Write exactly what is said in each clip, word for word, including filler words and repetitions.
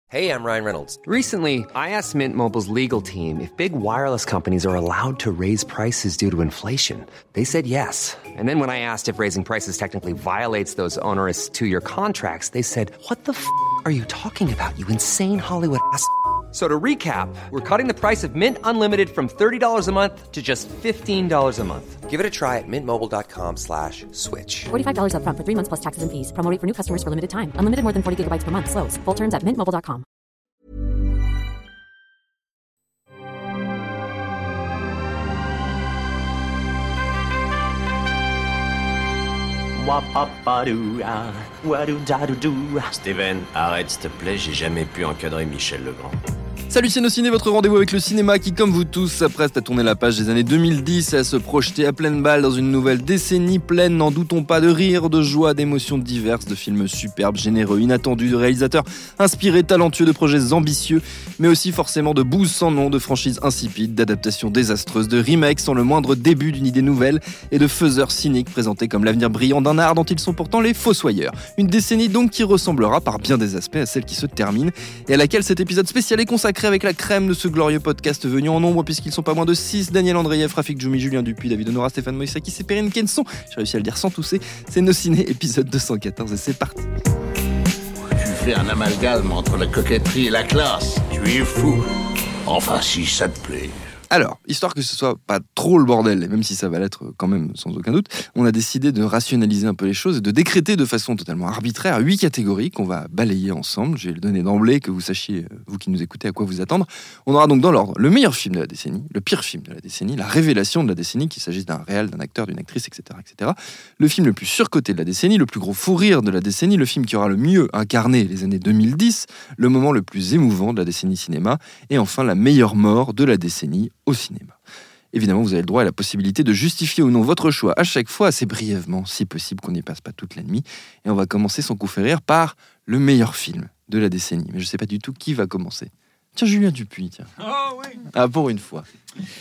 Hey, I'm Ryan Reynolds. Recently, I asked Mint Mobile's legal team if big wireless companies are allowed to raise prices due to inflation. They said yes. And then when I asked if raising prices technically violates those onerous two-year contracts, they said, what the f*** are you talking about, you insane Hollywood ass f- So to recap, we're cutting the price of Mint Unlimited from thirty dollars a month to just fifteen dollars a month. Give it a try at mintmobile.com slash switch. forty-five dollars up front for three months plus taxes and fees. Promo rate for new customers for limited time. Unlimited more than forty gigabytes per month. Slows full terms at mint mobile dot com. Steven, arrête s'il te plaît, j'ai jamais pu encadrer Michel Legrand. Salut Ciné, votre rendez-vous avec le cinéma qui, comme vous tous, s'apprête à tourner la page des années deux mille dix et à se projeter à pleine balle dans une nouvelle décennie pleine, n'en doutons pas, de rire, de joie, d'émotions diverses, de films superbes, généreux, inattendus, de réalisateurs inspirés, talentueux, de projets ambitieux, mais aussi forcément de bouses sans nom, de franchises insipides, d'adaptations désastreuses, de remakes sans le moindre début d'une idée nouvelle et de faiseurs cyniques présentés comme l'avenir brillant d'un art dont ils sont pourtant les fossoyeurs. Une décennie donc qui ressemblera par bien des aspects à celle qui se termine et à laquelle cet épisode spécial est consacré avec la crème de ce glorieux podcast venu en nombre, puisqu'ils sont pas moins de six: Daniel Andreev, Rafik Djoumi, Julien Dupuis, David Honora, Stéphane Moïsaki, c'est Perrine Kenson. J'ai réussi à le dire sans tousser. C'est Nos Ciné, épisode deux cent quatorze, et c'est parti. Tu fais un amalgame entre la coquetterie et la classe. Tu es fou. Enfin, si ça te plaît. Alors, histoire que ce soit pas trop le bordel, et même si ça va l'être quand même sans aucun doute, on a décidé de rationaliser un peu les choses et de décréter de façon totalement arbitraire huit catégories qu'on va balayer ensemble. Je vais le donner d'emblée, que vous sachiez, vous qui nous écoutez, à quoi vous attendre. On aura donc dans l'ordre le meilleur film de la décennie, le pire film de la décennie, la révélation de la décennie, qu'il s'agisse d'un réal, d'un acteur, d'une actrice, et cetera, et cetera. Le film le plus surcoté de la décennie, le plus gros fou rire de la décennie, le film qui aura le mieux incarné les années deux mille dix, le moment le plus émouvant de la décennie cinéma, et enfin la meilleure mort de la décennie au cinéma. Évidemment, vous avez le droit et la possibilité de justifier ou non votre choix à chaque fois, assez brièvement, si possible, qu'on n'y passe pas toute la nuit. Et on va commencer sans coup faire rire par le meilleur film de la décennie. Mais je ne sais pas du tout qui va commencer. Tiens, Julien Dupuis, tiens. Oh oui. Ah, pour une fois.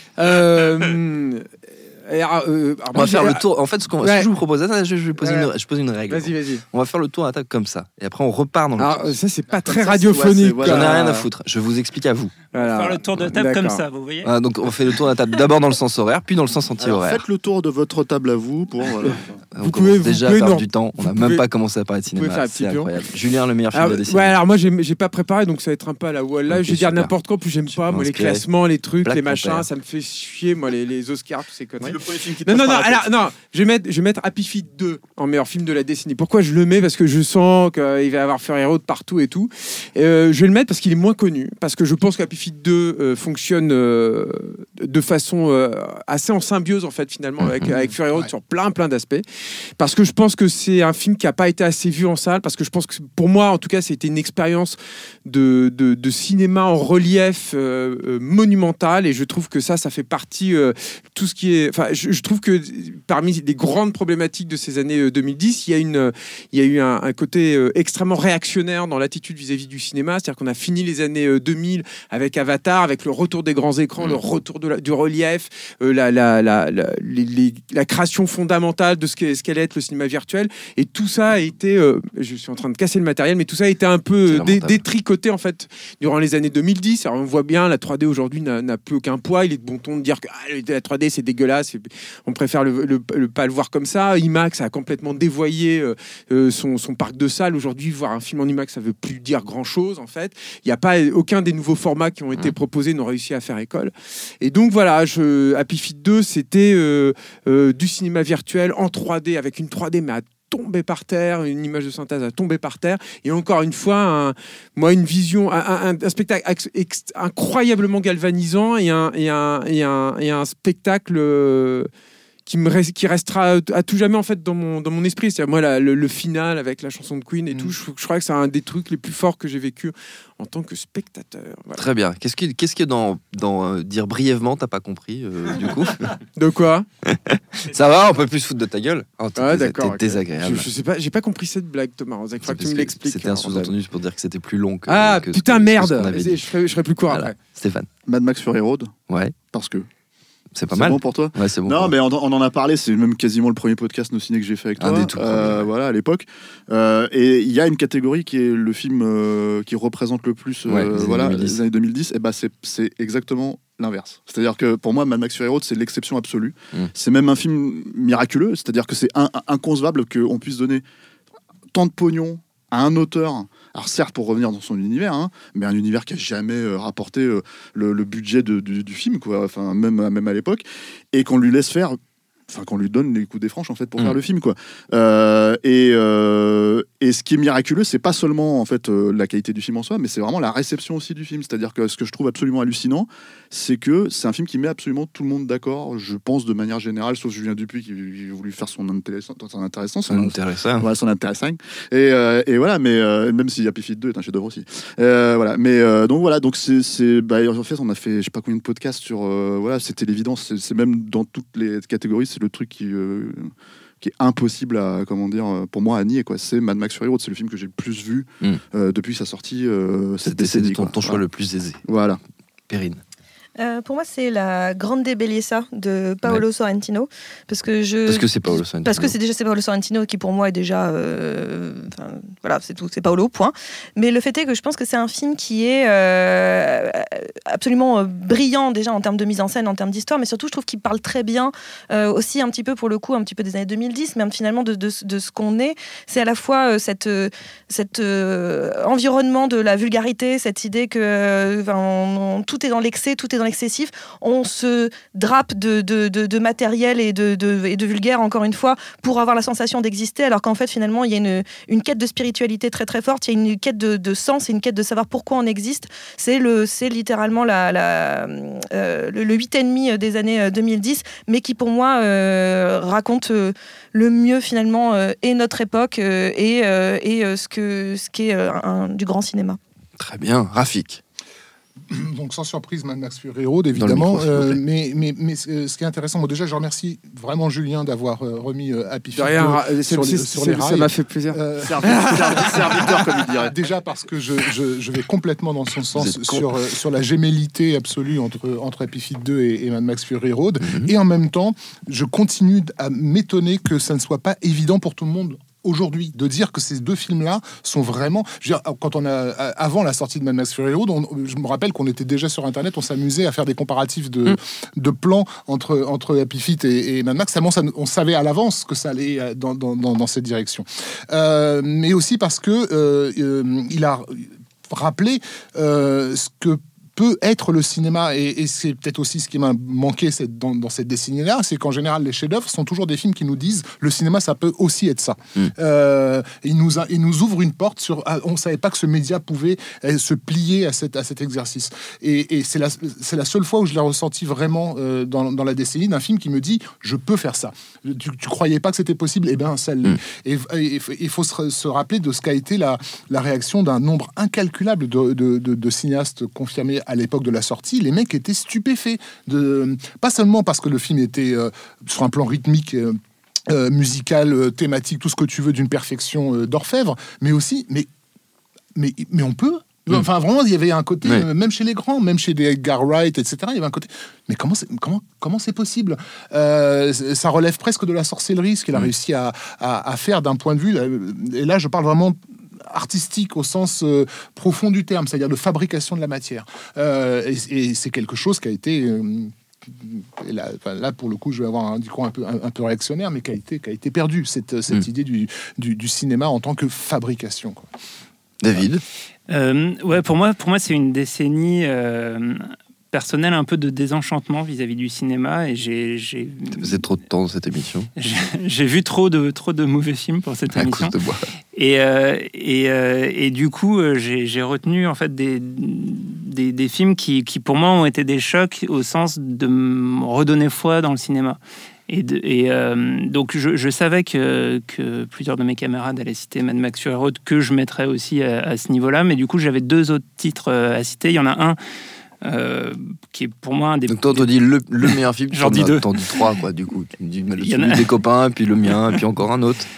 Euh... Alors, euh, alors on va faire j'ai... le tour. En fait, ce, qu'on, ouais. ce que je vous propose, attends, je, je, pose ouais. une, je pose une règle. Vas-y, vas-y. On va faire le tour à table comme ça. Et après, on repart dans le alors, tour. Ça, c'est pas très radiophonique. Ouais, J'en ai rien à foutre. Je vous explique à vous. Voilà. Faire le tour de table D'accord. comme ça, vous voyez. Ah, donc, on fait le tour de la table d'abord dans le sens horaire, puis dans le sens anti-horaire. Alors, faites le tour de votre table à vous pour. Voilà. Vous pouvez déjà pouvez, perdre non. du temps. On n'a pouvez, même pas commencé à parler de cinéma. C'est incroyable. Julien, le meilleur film alors, de la décennie. Ouais, alors moi, j'ai, j'ai pas préparé, donc ça va être un peu à la wall. Là, okay, je vais super. dire n'importe quoi, puis j'aime pas. Moi, les inspiré. classements, les trucs, Black les machins, Panther. ça me fait chier. Moi, les, les Oscars, tous ces conneries. Le premier film qui te Non, passe non, non, par la alors, non, je vais mettre, je vais mettre Happy Feet deux en meilleur film de la décennie. Pourquoi je le mets ? Parce que je sens qu'il va y avoir Fury Road partout et tout. Euh, je vais le mettre parce qu'il est moins connu, parce que je pense qu'Happy Feet deux euh, fonctionne euh, de façon euh, assez en symbiose, en fait, finalement, avec, mmh, avec Fury Road ouais. sur plein, plein d'aspects. Parce que je pense que c'est un film qui n'a pas été assez vu en salle, parce que je pense que pour moi, en tout cas, c'était une expérience de, de, de cinéma en relief euh, euh, monumental, et je trouve que ça, ça fait partie euh, tout ce qui est. Enfin, je, je trouve que parmi les grandes problématiques de ces années deux mille dix, il y a, une, il y a eu un, un côté euh, extrêmement réactionnaire dans l'attitude vis-à-vis du cinéma. C'est-à-dire qu'on a fini les années euh, deux mille avec Avatar, avec le retour des grands écrans, mmh. le retour de la, du relief, euh, la, la, la, la, les, les, la création fondamentale de ce, qu'est, ce qu'allait être le cinéma virtuel. Et tout ça a été, euh, je suis en train de casser le matériel, mais tout ça a été un peu dé, détricoté en fait durant les années deux mille dix. Alors, on voit bien, la trois D aujourd'hui n'a, n'a plus aucun poids. Il est de bon ton de dire que ah, la trois D c'est dégueulasse. On préfère le, le, le, pas le voir comme ça. IMAX a complètement dévoyé euh, son, son parc de salles. Aujourd'hui, voir un film en IMAX, ça veut plus dire grand-chose en fait. Il n'y a pas aucun des nouveaux formats qui ont été mmh. proposés n'ont réussi à faire école. Et donc voilà, je, Happy Feet deux, c'était euh, euh, du cinéma virtuel en trois D avec une trois D mais à tomber par terre, une image de synthèse à tomber par terre, et encore une fois, un, moi une vision, un, un, un spectacle ex, ex, incroyablement galvanisant et un, et un, et un, et un spectacle euh, qui me reste, qui restera à tout jamais en fait dans mon dans mon esprit. C'est-à-dire moi la, le, le final avec la chanson de Queen et mmh. tout, je, je crois que c'est un des trucs les plus forts que j'ai vécu en tant que spectateur. Voilà. Très bien. Qu'est-ce que qu'est-ce que dans dans euh, dire brièvement t'as pas compris euh, du coup? De quoi? Ça va, on peut plus se foutre de ta gueule. Oh, t'es, ah, t'es, d'accord, t'es okay. désagréable. Je, je sais pas, j'ai pas compris cette blague, Thomas. Il faut que tu me l'expliques. C'était un sous-entendu pour dire que c'était plus long que. Ah que putain que, merde. Que je, serai, je serai plus court voilà. Après. Stéphane. Mad Max Fury Road. Ouais. Parce que. C'est pas C'est mal. bon pour toi? Ouais, c'est bon. Non, mais on, on en a parlé, c'est même quasiment le premier podcast No Ciné que j'ai fait avec Un toi. des tout euh, premiers, ouais. Voilà, à l'époque. Euh, et il y a une catégorie qui est le film euh, qui représente le plus euh, Ouais, les années voilà, deux mille dix. les années deux mille dix. Et bah, c'est, c'est exactement l'inverse. C'est-à-dire que pour moi, Mad Max Fury Road, c'est l'exception absolue. Mm. C'est même un film miraculeux. C'est-à-dire que c'est un, un- inconcevable qu'on puisse donner tant de pognon à un auteur. Alors certes, pour revenir dans son univers, hein, mais un univers qui a jamais euh, rapporté euh, le, le budget de- du, du film, quoi. Enfin, même, même à l'époque, et qu'on lui laisse faire, enfin qu'on lui donne les coups des franches en fait pour Mm. faire le film, quoi. Euh, et, euh, et ce qui est miraculeux, c'est pas seulement en fait euh, la qualité du film en soi, mais c'est vraiment la réception aussi du film. C'est-à-dire que ce que je trouve absolument hallucinant, c'est que c'est un film qui met absolument tout le monde d'accord. Je pense de manière générale, sauf Julien Dupuis qui, qui a voulu faire son intéressant, son intéressant, son, Intéressant. voilà, son intéressant. Et, euh, et voilà, mais euh, même si Happy Feet deux est un chef-d'œuvre aussi. Euh, voilà, mais euh, donc voilà, donc c'est, c'est bah, en fait, on a fait, je sais pas combien de podcasts sur, euh, voilà, c'était l'évidence. C'est, c'est même dans toutes les catégories, c'est le truc qui, euh, qui est impossible à, comment dire, euh, pour moi à nier, quoi. C'est Mad Max Fury Road, c'est le film que j'ai le plus vu Mm. euh, depuis sa sortie euh, cette C'était décennie. c'était ton, quoi. ton choix Voilà. le plus aisé. Voilà. Perrine. Euh, pour moi, c'est la Grande Bellezza de Paolo Sorrentino, parce que je Parce que c'est Paolo Sorrentino. parce que c'est déjà c'est Paolo Sorrentino qui pour moi est déjà euh, enfin, voilà, c'est tout, c'est Paolo, point. Mais le fait est que je pense que c'est un film qui est euh, absolument euh, brillant déjà en termes de mise en scène, en termes d'histoire, mais surtout je trouve qu'il parle très bien euh, aussi un petit peu pour le coup un petit peu des années deux mille dix, mais finalement de, de, de ce qu'on est. C'est à la fois euh, cette euh, cet euh, environnement de la vulgarité, cette idée que euh, enfin, on- on- tout est dans l'excès, tout est dans l'excessif. On se drape de, de, de, de matériel et de, de, et de vulgaire, encore une fois, pour avoir la sensation d'exister, alors qu'en fait, finalement, il y a une, une quête de spiritualité très très forte, il y a une quête de, de sens et une quête de savoir pourquoi on existe. C'est, le, c'est littéralement la, la, euh, le, le huit et demi des années deux mille dix, mais qui, pour moi, euh, raconte euh, le mieux, finalement, euh, et notre époque euh, et, euh, et euh, ce, que, ce qu'est euh, un, du grand cinéma. Très bien. Rafik. Donc sans surprise, Mad Max Fury Road, Dans le évidemment. micro, s'il vous Euh, plaît. mais mais, mais ce ce qui est intéressant, bon, déjà, je remercie vraiment Julien d'avoir euh, remis euh, Happy De Feet rien, deux ra- c'est- sur, les, c'est- sur c'est- les ça rails. m'a fait plaisir. Euh, Serviteur, serviteur, comme il dirait. Déjà parce que je, je, je vais complètement dans son sens êtes con. sur, euh, sur la gémellité absolue entre, entre Happy Feet deux et, et Mad Max Fury Road. Mhm. Et en même temps, je continue à m'étonner que ça ne soit pas évident pour tout le monde aujourd'hui de dire que ces deux films-là sont vraiment. Je veux dire, quand on a avant la sortie de Mad Max Fury Road, on- je me rappelle qu'on était déjà sur Internet, on s'amusait à faire des comparatifs de, Mm. de plans entre entre Happy Feet et, et Mad Max. Tellement ça, on savait à l'avance que ça allait euh, dans, dans, dans, dans cette direction. Euh, mais aussi parce que euh, euh, il a rappelé euh, ce que peut être le cinéma, et, et c'est peut-être aussi ce qui m'a manqué cette, dans, dans cette décennie-là, c'est qu'en général les chefs-d'œuvre sont toujours des films qui nous disent le cinéma ça peut aussi être ça. Mm. Euh, il nous a, il nous ouvre une porte sur, ah, on savait pas que ce média pouvait euh, se plier à cet à cet exercice. Et, et c'est la c'est la seule fois où je l'ai ressenti vraiment euh, dans, dans la décennie d'un film qui me dit je peux faire ça. Tu, tu croyais pas que c'était possible, et ben ça l'est. Mm. Et il faut se, se rappeler de ce qu'a été la la réaction d'un nombre incalculable de, de, de, de cinéastes confirmés à l'époque de la sortie. Les mecs étaient stupéfaits, de, pas seulement parce que le film était euh, sur un plan rythmique, euh, euh, musical, euh, thématique, tout ce que tu veux, d'une perfection euh, d'orfèvre, mais aussi, mais, mais, mais on peut. Enfin, vraiment, il y avait un côté, Ouais. euh, même chez les grands, même chez des Edgar Wright, et cetera, il y avait un côté. Mais comment c'est, comment, comment c'est possible euh, Ça relève presque de la sorcellerie, ce qu'il a réussi à, à, à faire d'un point de vue. Là, et là, je parle vraiment artistique au sens euh, profond du terme, c'est-à-dire de fabrication de la matière. Euh, et, et c'est quelque chose qui a été. Euh, et là, enfin, là, pour le coup, je vais avoir un discours un peu, un, un peu réactionnaire, mais qui a été, qui a été perdu, cette, cette Mm. idée du, du, du cinéma en tant que fabrication, quoi. David. Euh, ouais, pour moi, pour moi, c'est une décennie euh, personnelle un peu de désenchantement vis-à-vis du cinéma, et j'ai, j'ai, Ça faisait trop de temps dans cette émission. j'ai, j'ai vu trop de, trop de mauvais films pour cette À émission. cause de moi. Et, euh, et, euh, et du coup, euh, j'ai, j'ai retenu en fait des, des, des films qui, qui, pour moi, ont été des chocs au sens de me redonner foi dans le cinéma. Et, de, et euh, donc, je, je savais que, que plusieurs de mes camarades allaient citer Mad Max Fury Road, que je mettrais aussi à, à ce niveau-là. Mais du coup, j'avais deux autres titres à citer. Il y en a un euh, qui est pour moi un des... Donc toi, on te dit le, le meilleur film, J'en t'en dis as- deux. T'en dis trois, quoi, du coup. Tu me dis le Il y en celui a- des copains, puis le mien, puis encore un autre.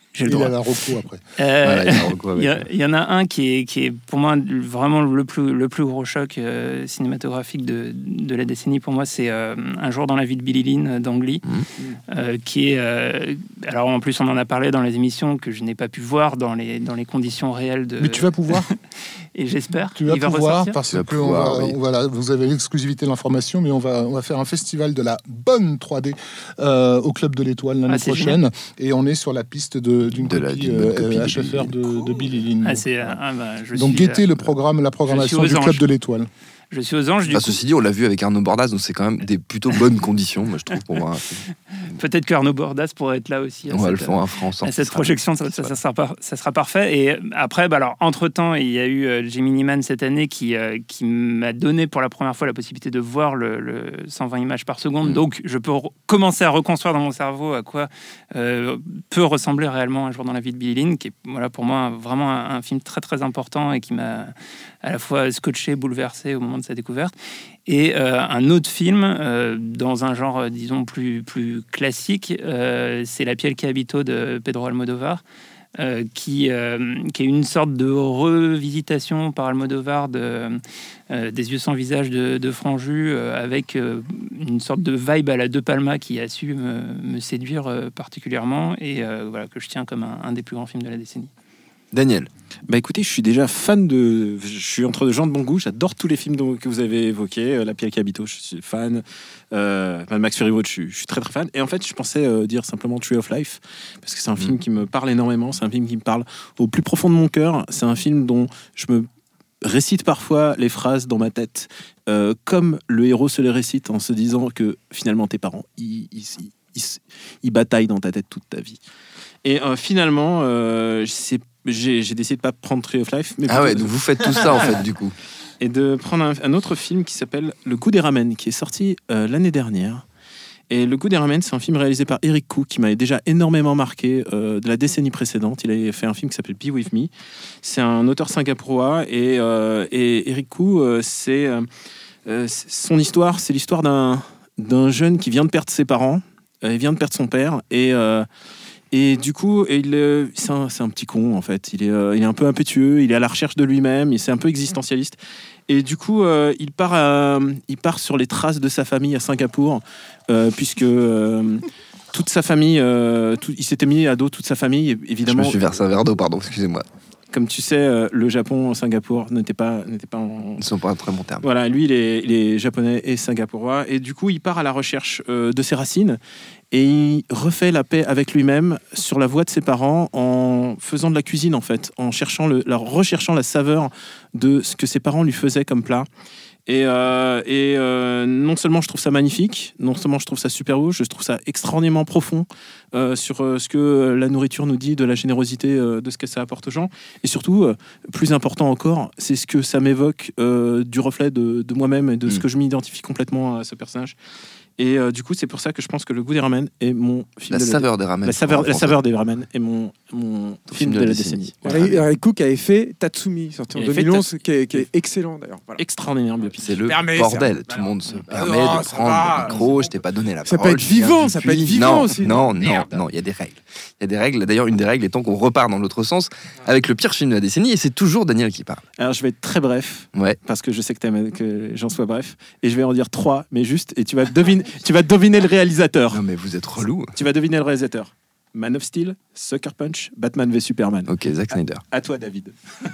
J'ai le Il droit. a la reco après. Euh, Voilà, il y a un recours avec, il y, a- euh, il y en a un qui est, qui est pour moi vraiment le plus, le plus gros choc euh, cinématographique de, de la décennie. Pour moi, c'est euh, Un jour dans la vie de Billy Lynn d'Ang Lee, Mmh. euh, qui est. euh, alors en plus, on en a parlé dans les émissions que je n'ai pas pu voir dans les, dans les conditions réelles de. Mais tu vas pouvoir. Et j'espère Tu vas qu'il va pouvoir ressortir. parce Tu vas que pouvoir, on va, oui. on va la- vous avez l'exclusivité de l'information, mais on va, on va faire un festival de la bonne trois D euh, au Club de l'Étoile l'année Ah, c'est prochaine, et on est sur la piste de- d'une De la- copie, d'une bonne euh, copie de H F R Billy de, de Billy Lynn. Ah, Donc, c'est, voilà. ah, bah, je Donc suis, guettez euh, le programme, la programmation aux du Club anges. de l'Étoile. Je suis aux anges. Du Ah, coup, ceci dit, on l'a vu avec Arnaud Bordas, donc c'est quand même des plutôt bonnes conditions, moi je trouve, pour voir. peut-être que Arnaud Bordas pourrait être là aussi. à On va le cette, faire en France. à cette projection, ça, ça, ça sera par- ça sera parfait. Et après, bah alors, entre-temps, il y a eu euh, Gemini Man cette année qui, euh, qui m'a donné pour la première fois la possibilité de voir le, le cent vingt images par seconde. Mm. Donc, je peux re- commencer à reconstruire dans mon cerveau à quoi euh, peut ressembler réellement Un jour dans la vie de Billy Lynn, qui est voilà, pour moi vraiment un, un film très très important et qui m'a à la fois scotché, bouleversé au moment de sa découverte. Et euh, un autre film, euh, dans un genre, euh, disons, plus, plus classique, euh, c'est La piel qui habito de Pedro Almodovar, euh, qui, euh, qui est une sorte de revisitation par Almodovar de, euh, des Yeux sans visage de, de Franju, euh, avec euh, une sorte de vibe à la De Palma qui a su me, me séduire euh, particulièrement et euh, voilà, que je tiens comme un, un des plus grands films de la décennie. Daniel. Bah écoutez, je suis déjà fan de. Je suis entre de gens de bon goût. J'adore tous les films dont- que vous avez évoqués. Euh, La piel qui habito, je suis fan. Euh, Mad Max Fury Road, je suis, je suis très très fan. Et en fait, je pensais euh, dire simplement Tree of Life parce que c'est un film qui me parle énormément. C'est un film qui me parle au plus profond de mon cœur. C'est un film dont je me récite parfois les phrases dans ma tête, euh, comme le héros se les récite en se disant que finalement tes parents, ils, ils, ils, ils- ils bataillent dans ta tête toute ta vie. Et euh, finalement, euh, c'est j'ai, j'ai décidé de pas prendre Tree of Life, mais Ah ouais, plutôt- donc vous faites tout ça en fait, du coup. et de prendre un, un autre film qui s'appelle Le goût des ramen, qui est sorti euh, l'année dernière. Et Le goût des ramen, c'est un film réalisé par Eric Koo, qui m'avait déjà énormément marqué euh, de la décennie précédente. Il avait fait un film qui s'appelle Be With Me. C'est un auteur singapurois, et, euh, et Eric Koo, euh, c'est, euh, euh, c'est- son histoire, c'est l'histoire d'un, d'un jeune qui vient de perdre ses parents, euh, il vient de perdre son père, et... Euh, Et du coup, il, euh, c'est, un, c'est un petit con en fait. Il est, euh, il est un peu impétueux, il est à la recherche de lui-même, il- c'est un peu existentialiste. Et du coup, euh, il, part à- il part sur les traces de sa famille à Singapour, euh, puisque euh, toute sa famille, euh, tout- il s'était mis à dos toute sa famille, Je évidemment. me suis versé un verre d'eau, pardon, excusez-moi. Comme tu sais, euh, le Japon, Singapour n'était pas, n'était pas en, Ils ne sont pas en très bon terme. voilà, lui, il est, il est japonais et singapurois. Et du coup, il part à la recherche euh, de ses racines et il refait la paix avec lui-même sur la voie de ses parents en faisant de la cuisine, en fait, en cherchant le, la, recherchant la saveur de ce que ses parents lui faisaient comme plat. Et, euh, et euh, non seulement je trouve ça magnifique, non seulement je trouve ça super beau, je trouve ça extraordinairement profond euh, sur euh, ce que la nourriture nous dit de la générosité euh, de ce que ça apporte aux gens. Et surtout, euh, plus important encore, c'est ce que ça m'évoque euh, du reflet de, de moi-même et de Mm. ce que je m'identifie complètement à ce personnage. Et euh, du coup, c'est pour ça que je pense que Le goût des ramen est mon film La de saveur des ramen. La saveur, en la français. saveur des ramen est mon, mon film, de, la décennie. Voilà. Eric Cook avait fait Tatsumi, sorti en Il avait fait deux mille onze, Ta- qui est, qui est excellent d'ailleurs. Voilà. Extraordinaire biopic. C'est le Permet, bordel. ça. Tout le monde se Bah permet non, de ça prendre va. le micro. Je t'ai pas donné la Ça peut parole. être je viens vivant, du ça peut être puits. vivant non, aussi. Non, non, Merde. non, il y a des règles. Il y a des règles. D'ailleurs, une des règles étant qu'on repart dans l'autre sens avec le pire film de la décennie, et c'est toujours Daniel qui parle. Alors, je vais être très bref. Ouais. Parce que je sais que t'aimes que j'en sois bref. Et je vais en dire trois, mais juste. Et tu vas deviner, tu vas deviner le réalisateur. Non, mais vous êtes relou. Tu vas deviner le réalisateur. Man of Steel, Sucker Punch, Batman v Superman. Ok, Zack Snyder. À toi, David.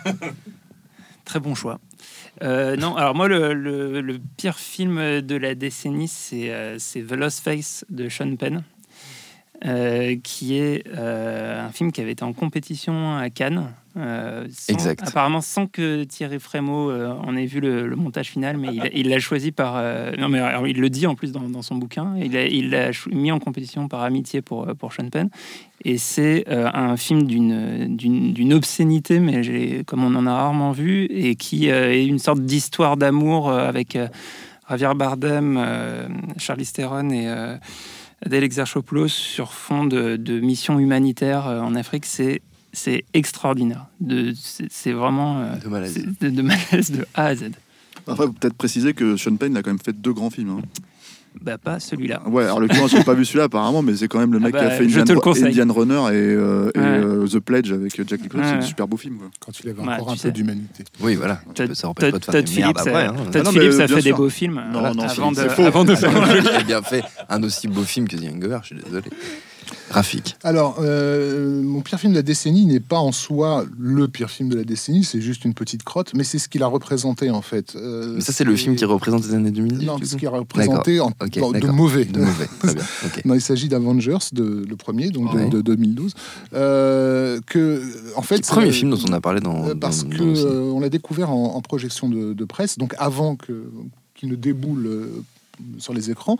Très bon choix. Euh, non, alors moi, le, le- le pire film de la décennie, c'est, euh, c'est The Lost Face de Sean Penn, euh, qui est euh, un film qui avait été en compétition à Cannes. euh, sans- Exact. Apparemment sans que Thierry Frémaux euh, en ait vu le, le montage final, mais il, a- il l'a choisi par... euh, non, mais alors, il le dit en plus dans, dans son bouquin. Il, a- il l'a cho- mis en compétition par amitié pour, pour Sean Penn. Et c'est euh, un film d'une, d'une, d'une obscénité, mais j'ai, comme on en a rarement vu, et qui euh, est une sorte d'histoire d'amour euh, avec euh, Javier Bardem, euh, Charlize Theron et euh, Adèle Exarchopoulos sur fond de, de mission humanitaire euh, en Afrique. C'est, c'est extraordinaire. De, c'est, c'est vraiment euh, De malaise. c'est de, de malaise de A à Z. Après, peut-être préciser que Sean Penn a quand même fait deux grands films. hein. Bah, pas celui-là. Ouais, alors le client, j'ai pas vu celui-là apparemment, mais c'est quand même le mec Ah bah, qui a fait je te le conseille. Indian Runner et, euh, et Ouais. euh, The Pledge avec Jack Nicholson. Ouais. C'est un super beau film. Quoi. Quand il avait Ouais, encore tu un sais. peu d'humanité. Oui, voilà. Todd, Ça empêche pas de faire Todd des Phillips, merdes après. a- hein. Todd Ah non, mais, Phillips euh, a bien fait des sûr. beaux films Non, euh, non, avant, c'est- de, c'est faux. avant de faire un jeu. Il a bien fait un aussi beau film que The Hangover, je suis désolé. Rafik. Alors, euh, mon pire film de la décennie n'est pas en soi le pire film de la décennie, c'est juste une petite crotte, mais c'est ce qu'il a représenté en fait. Euh, Mais ça, c'est le film qui représente les années deux mille dix. Non, du ce coup qu'il a représenté en, Ok, en- de d'accord. mauvais. De mauvais, très bien. ok. Non, il s'agit d'Avengers, de, le premier, donc de, Ouais. de deux mille douze. Euh, que, en fait, C'est le premier euh, film dont on a parlé dans. euh, parce dans- que dans le ciné. euh, on l'a découvert en, en projection de, de presse, donc avant que qu'il ne déboule euh, sur les écrans.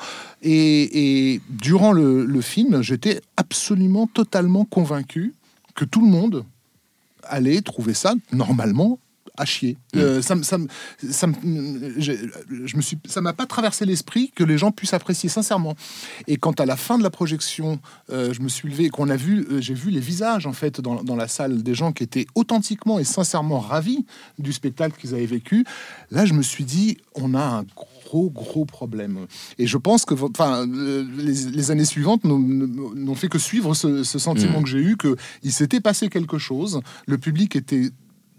Et, et durant le, le film, j'étais absolument, totalement convaincu que tout le monde allait trouver ça normalement à chier. Mmh. Euh, ça, me- ça, me- ça, me- j'ai- je me suis, ça m'a pas traversé l'esprit que les gens puissent apprécier sincèrement. Et quand à la fin de la projection, euh, je me suis levé et qu'on a vu, euh, j'ai vu les visages en fait dans, dans la salle des gens qui étaient authentiquement et sincèrement ravis du spectacle qu'ils avaient vécu. Là, je me suis dit, on a un gros gros problème. Et je pense que, enfin, euh, les, les années suivantes n'ont- n'ont fait que suivre ce, ce sentiment Mmh. que j'ai eu, que il s'était passé quelque chose. Le public était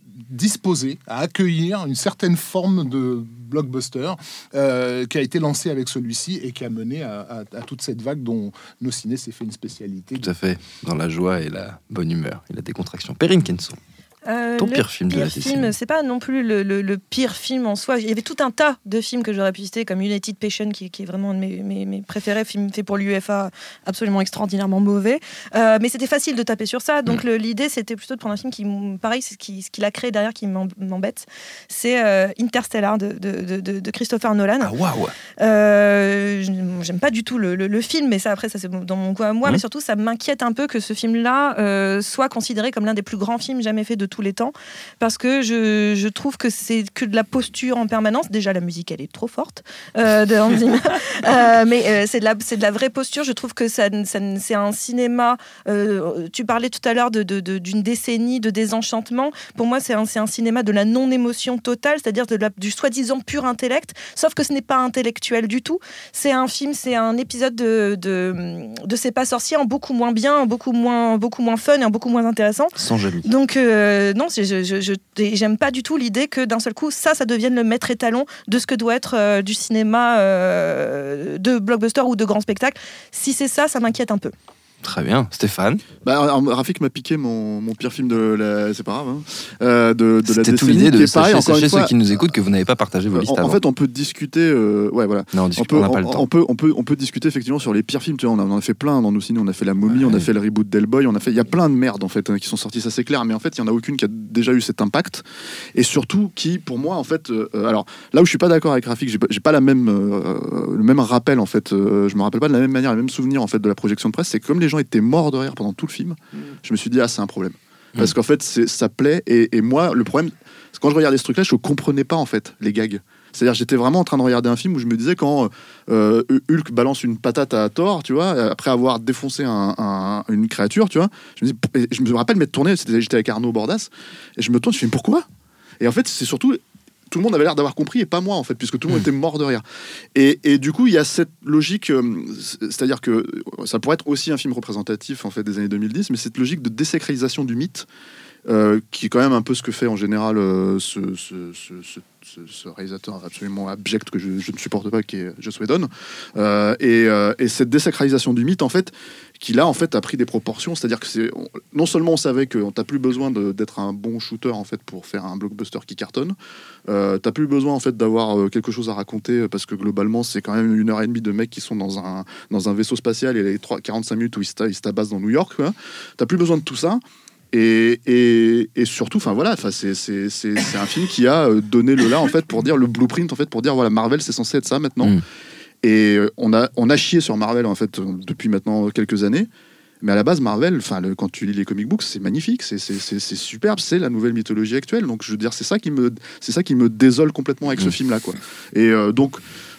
disposé à accueillir une certaine forme de blockbuster euh, qui a été lancé avec celui-ci et qui a mené à, à- à toute cette vague dont nos ciné s'est fait une spécialité. Tout à fait. Dans la joie et la bonne humeur et la décontraction. Perrine Kenson. Euh, Ton le pire film de la pire décennie. film, c'est pas non plus le, le- le pire film en soi. Il y avait tout un tas de films que j'aurais pu citer, comme United Passion, qui, qui est vraiment un de mes, mes- mes préférés, film fait pour l'U F A, absolument extraordinairement mauvais. Euh, mais c'était facile de taper sur ça. Donc le- l'idée, c'était plutôt de prendre un film qui, m- pareil, c'est ce qui- ce qu'il a créé derrière qui m'em- m'embête. C'est euh, Interstellar de, de- de- de- de Christopher Nolan. Ah waouh. Euh, je- J'aime pas du tout le, le- le film, mais ça après ça c'est dans mon goût à moi. Mmh. Mais surtout ça m'inquiète un peu que ce film-là euh, soit considéré comme l'un des plus grands films jamais faits de tous les temps, parce que je, je trouve que c'est que de la posture en permanence. Déjà la musique elle est trop forte euh, de Hans Zimmer, euh, mais euh, c'est de la c'est de la vraie posture. Je trouve que ça, ça c'est un cinéma. Euh, tu parlais tout à l'heure de, de- de- d'une décennie de désenchantement. Pour moi c'est un c'est un cinéma de la non émotion totale, c'est-à-dire de la, du soi-disant pur intellect, sauf que ce n'est pas intellectuel du tout. C'est un film, c'est un épisode de, de, de C'est pas sorcier en beaucoup moins bien, en beaucoup moins, beaucoup moins fun et en beaucoup moins intéressant. Sans jalousie. Donc, euh, non, c'est- je, je, je- et j'aime pas du tout l'idée que d'un seul coup, ça, ça devienne le maître étalon de ce que doit être euh, du cinéma euh, de blockbuster ou de grand spectacle. Si c'est ça, ça m'inquiète un peu. Très bien. Stéphane. Bah, alors, Rafik m'a piqué mon, mon pire film de la. C'est pas grave. Hein, euh, de, de la C'était tout décennie. l'idée qui de est pareil, sachez, encore sachez une fois. ceux qui nous écoutent que vous n'avez pas partagé vos listes En, en avant. fait, on peut discuter. euh, ouais, voilà. Non, on On discute, peut, on n'a pas le on, temps. on peut, on peut, on peut discuter effectivement sur les pires films. Tu vois, on, a, on en a fait plein dans nos ciné. On a fait La Momie, on a fait le reboot d'Hellboy. On a fait. Il y a plein de merdes en fait hein, qui sont sorties. Ça c'est clair. Mais en fait, il y en a aucune qui a déjà eu cet impact. Et surtout, qui, pour moi, en fait, euh, alors là où je suis pas d'accord avec Rafik, j'ai pas, j'ai pas la même, euh, le même rappel en fait. Euh, je me rappelle pas de la même manière, le même souvenir en fait de la projection de presse. C'est que comme les gens étaient morts de rire pendant tout le film. Je me suis dit, ah, c'est un problème. Parce qu'en fait, c'est, ça plaît. Et, et moi, le problème, c'est que quand je regardais ce truc-là, je comprenais pas, en fait, les gags. C'est-à-dire, j'étais vraiment en train de regarder un film où je me disais, quand euh, Hulk balance une patate à Thor, tu vois, après avoir défoncé un, un- une créature, tu vois, je me, dis, et je me rappelle m'être tourné, c'était, j'étais avec Arnaud Bordas, et je me tourne, je me dis, pourquoi ? Et en fait, c'est surtout... Tout le monde avait l'air d'avoir compris et pas moi en fait, puisque tout le monde était mort de rire. Et, et du coup, il y a cette logique, euh, c'est-à-dire que ça pourrait être aussi un film représentatif en fait des années deux mille dix, mais cette logique de désacralisation du mythe, euh, qui est quand même un peu ce que fait en général euh, ce, ce, ce, ce, ce, ce réalisateur absolument abject que je, je ne supporte pas, qui est Joss Whedon. Euh, et, euh, et cette désacralisation du mythe, en fait, qui là en fait a pris des proportions, c'est-à-dire que c'est on- non seulement on savait que t'as plus besoin de- d'être un bon shooter en fait pour faire un blockbuster qui cartonne, euh, t'as plus besoin en fait d'avoir euh, quelque chose à raconter parce que globalement c'est quand même une heure et demie de mecs qui sont dans un dans un vaisseau spatial et les trois, quarante-cinq minutes où ils se, ta- ils se tabassent dans New York, quoi. T'as plus besoin de tout ça. Et, et, et surtout, enfin voilà, enfin c'est c'est c'est c'est un film qui a euh, donné le là en fait pour dire le blueprint en fait pour dire voilà Marvel c'est censé être ça maintenant. Mm. Et euh, on a on a chié sur Marvel en fait euh, depuis maintenant quelques années. Mais à la base, Marvel, enfin, le- quand tu lis les comic books, c'est magnifique, c'est, c'est, c'est, c'est superbe, c'est la nouvelle mythologie actuelle. Donc, je veux dire, c'est ça qui me, c'est ça qui me désole complètement avec ce film-là, quoi. Et euh, donc, donc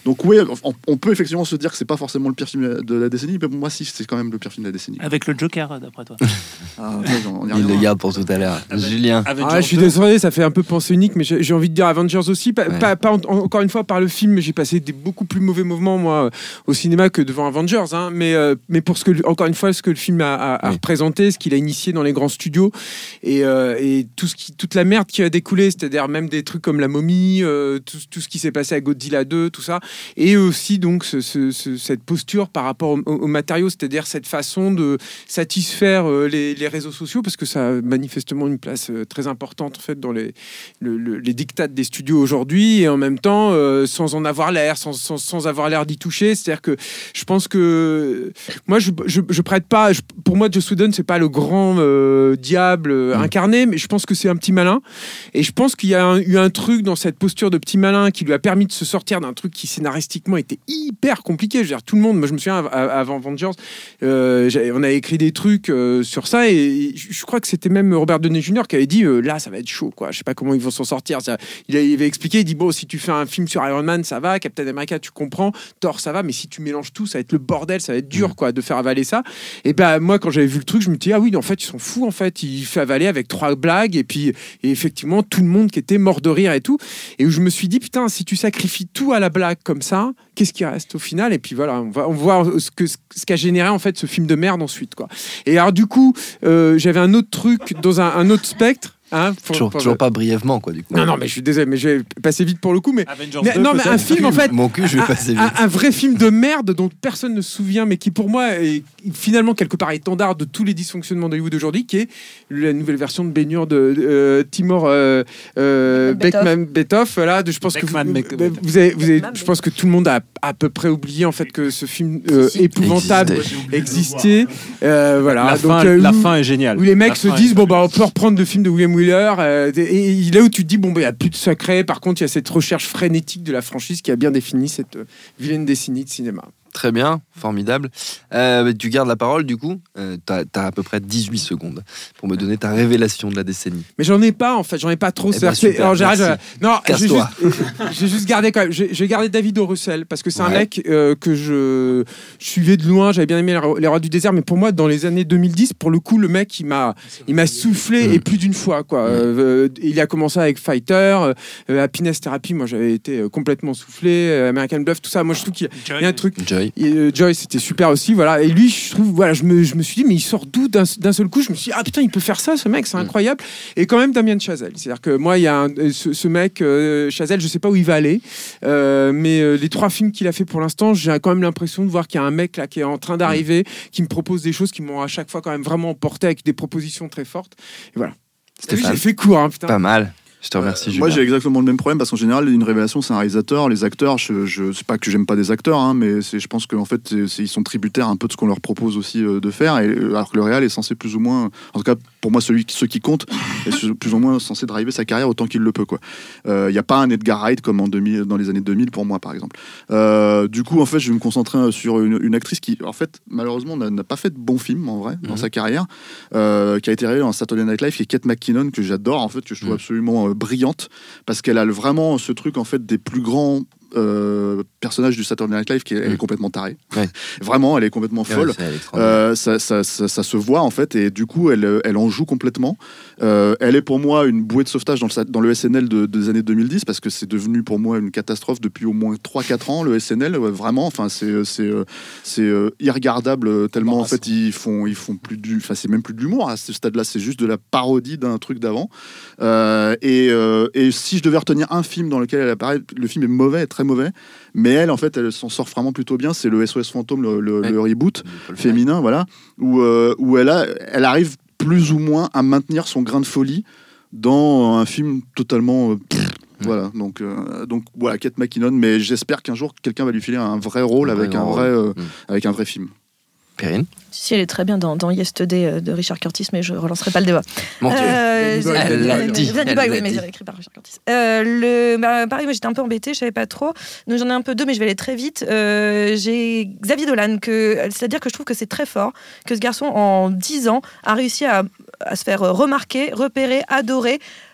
Donc oui, on, on peut effectivement se dire que c'est pas forcément le pire film de la décennie, mais pour moi, si, c'est quand même le pire film de la décennie. Avec le Joker, d'après toi. Ah, ouais, on y Il le garde pour tout à l'heure. Julien. Ah, je suis désolé, ça fait un peu penser unique, mais j'ai, j'ai envie de dire Avengers aussi. Pas, Ouais. pas, pas en- encore une fois par le film, mais j'ai passé des beaucoup plus mauvais moments moi au cinéma que devant Avengers. Hein, mais euh, mais pour ce que encore une fois ce que le film a, a, a Oui. représenté, ce qu'il a initié dans les grands studios et, euh, et tout ce qui toute la merde qui a découlé, c'est-à-dire même des trucs comme La Momie, euh, tout, tout ce qui s'est passé à Godzilla deux, tout ça, et aussi donc ce, ce, ce- cette posture par rapport aux, aux matériaux, c'est-à-dire cette façon de satisfaire euh, les, les réseaux sociaux, parce que ça a manifestement une place euh, très importante en fait dans les, le- le- les dictats des studios aujourd'hui, et en même temps euh, sans en avoir l'air, sans, sans, sans avoir l'air d'y toucher. C'est-à-dire que je pense que moi je, je, je prête pas, je- pour moi Joss Whedon c'est pas le grand euh, diable euh, incarné, mais je pense que c'est un petit malin, et je pense qu'il y a un- eu un truc dans cette posture de petit malin qui lui a permis de se sortir d'un truc qui scénaristiquement était hyper compliqué. Je veux dire, tout le monde, moi je me souviens av- avant Avengers, euh, j'avais- on avait écrit des trucs euh, sur ça, et, et je je crois que c'était même Robert Downey junior qui avait dit euh, là ça va être chaud quoi, je sais pas comment ils vont s'en sortir. Ça, il, a- il avait expliqué, il dit bon, si tu fais un film sur Iron Man ça va, Captain America tu comprends, Thor ça va, mais si tu mélanges tout ça va être le bordel, ça va être dur quoi de faire avaler ça. Et ben moi quand j'avais vu le truc je me dis ah oui en fait ils sont fous, en fait il fait avaler avec trois blagues, et puis et effectivement tout le monde qui était mort de rire et tout, et où je me suis dit putain si tu sacrifies tout à la blague comme ça, qu'est-ce qui reste au final? Et puis voilà, on va on voit ce que ce qu'a généré en fait ce film de merde ensuite quoi. Et alors du coup euh, j'avais un autre truc dans un, un autre spectre. Hein, pour- Toujours, pour- toujours pas brièvement, quoi, du coup. Non, non, mais je suis désolé, mais je vais passer vite pour le coup. Mais, Avengers mais deux, non, mais un peut-être. film en fait, Mon cul, je vais un, passer vite. un- un vrai film de merde dont personne ne se souvient, mais qui pour moi est finalement quelque part étendard de tous les dysfonctionnements d'Hollywood aujourd'hui, qui est la nouvelle version de baignure de euh, Timur euh, euh, Beckman Beckman Betoff. Voilà, de- je pense Beckman, que Beckman. vous, vous avez, vous avez- Beckman, je pense que tout le monde a à peu près oublié en fait que ce film euh, Si, si. épouvantable Existait. existait. Euh, voilà, La, donc fin, euh, la où- fin est géniale. où les mecs La se fin disent est- bon bah on peut reprendre le film de William Wheeler, euh, et, et là où tu te dis bon bah il y a plus de secret, par contre il y a cette recherche frénétique de la franchise qui a bien défini cette euh, vilaine décennie de cinéma. Très bien, formidable. Euh, tu gardes la parole, du coup. Euh, t'as, t'as à peu près dix-huit secondes pour me donner ta révélation de la décennie. Mais j'en ai pas en fait, j'en ai pas trop. Eh ben, C'est-à-dire que- super, alors, j'arrête, merci. je- non, j'ai juste, Casse-toi. j'ai juste gardé quand même. J'ai, j'ai gardé David O. Russell parce que c'est un Ouais. mec euh, que je, je suivais de loin. J'avais bien aimé Les Rois- Les Rois du désert, mais pour moi, dans les années deux mille dix, pour le coup, le mec, il m'a, il m'a soufflé Mm. et plus d'une fois quoi. Euh, euh, il a commencé avec Fighter, euh, Happiness Therapy. Moi, j'avais été euh, complètement soufflé. euh, American Bluff, tout ça. Moi, je trouve qu'il y a, il y a un truc. Joy. Et, euh, Joy, c'était super aussi, voilà. Et lui, je trouve, voilà, je me, je me suis dit, mais il sort d'où d'un, d'un seul coup? Je me suis dit, ah putain, il peut faire ça, ce mec, c'est incroyable. Et quand même, Damien Chazelle. C'est-à-dire que moi, il y a un- ce, ce mec, euh, Chazelle, je sais pas où il va aller, euh, mais euh, les trois films qu'il a fait pour l'instant, j'ai quand même l'impression de voir qu'il y a un mec là qui est en train d'arriver, qui me propose des choses qui m'ont à chaque fois quand même vraiment emporté avec des propositions très fortes. Et voilà. T'as vu, Stéphane. j'ai fait court, hein, putain. Pas mal. Je te remercie, Moi, Julien. j'ai exactement le même problème parce qu'en général, une révélation, c'est un réalisateur. Les acteurs, je, je c'est pas que j'aime pas des acteurs, hein, mais c'est, je pense qu'en fait, c'est, c'est- ils sont tributaires un peu de ce qu'on leur propose aussi euh, de faire. Et, euh, alors que le réal est censé plus ou moins, en tout cas pour moi, celui qui, ceux qui comptent, est su- plus ou moins censé driver sa carrière autant qu'il le peut, quoi. Il n'y a pas un Edgar Wright comme en deux mille, dans les années deux mille pour moi, par exemple. Euh, du coup, en fait, je vais me concentrer sur une, une actrice qui, en fait, malheureusement, n'a, n'a pas fait de bons films en vrai dans Mhm. sa carrière, euh, qui a été révélée dans Saturday Night Live, qui est Kate McKinnon, que j'adore, en fait, que je trouve Mhm. absolument euh, brillante, parce qu'elle a le- vraiment ce truc en fait des plus grands euh, personnages du Saturday Night Live, qui est, elle est Mhm. complètement tarée. Ouais. Vraiment, elle est complètement Ouais, folle. c'est- elle est extraordinaire. Euh, ça, ça, ça, ça se voit en fait, et du coup elle, elle en joue complètement. Euh, elle est pour moi une bouée de sauvetage dans le, dans le S N L de- des années deux mille dix, parce que c'est devenu pour moi une catastrophe depuis au moins trois quatre ans, le S N L. Ouais, vraiment, enfin c'est c'est euh, c'est euh, irregardable euh, tellement en fait ils font ils font plus du, enfin c'est même plus de l'humour à ce stade-là, c'est juste de la parodie d'un truc d'avant. Euh, et, euh, et si je devais retenir un film dans lequel elle apparaît, le film est mauvais, très mauvais, mais elle en fait elle s'en sort vraiment plutôt bien. C'est le S O S Fantôme, le, le, Ouais. le reboot féminin, voilà, où, euh, où elle, a, elle arrive plus ou moins à maintenir son grain de folie dans un film totalement... euh, pff, voilà, donc, euh, donc voilà, Kate McKinnon, mais j'espère qu'un jour quelqu'un va lui filer un vrai rôle Un vrai avec, un rôle. vrai, euh, Mm. avec un vrai film. Perrine. Si, elle est très bien dans, dans Yesterday euh, de Richard Curtis, mais je relancerai pas le débat. Mon Dieu. Euh, Danny Boyle. Elle l'a Danny dit, Boyle, elle oui, l'a mais dit. j'avais écrit par Richard Curtis. Euh, le, bah, pareil, moi j'étais un peu embêtée, je savais pas trop. Donc j'en ai un peu deux, mais je vais aller très vite. Euh, j'ai Xavier Dolan, que, c'est-à-dire que je trouve que c'est très fort, que ce garçon, en dix ans, a réussi à, à se faire remarquer, repérer, adorer,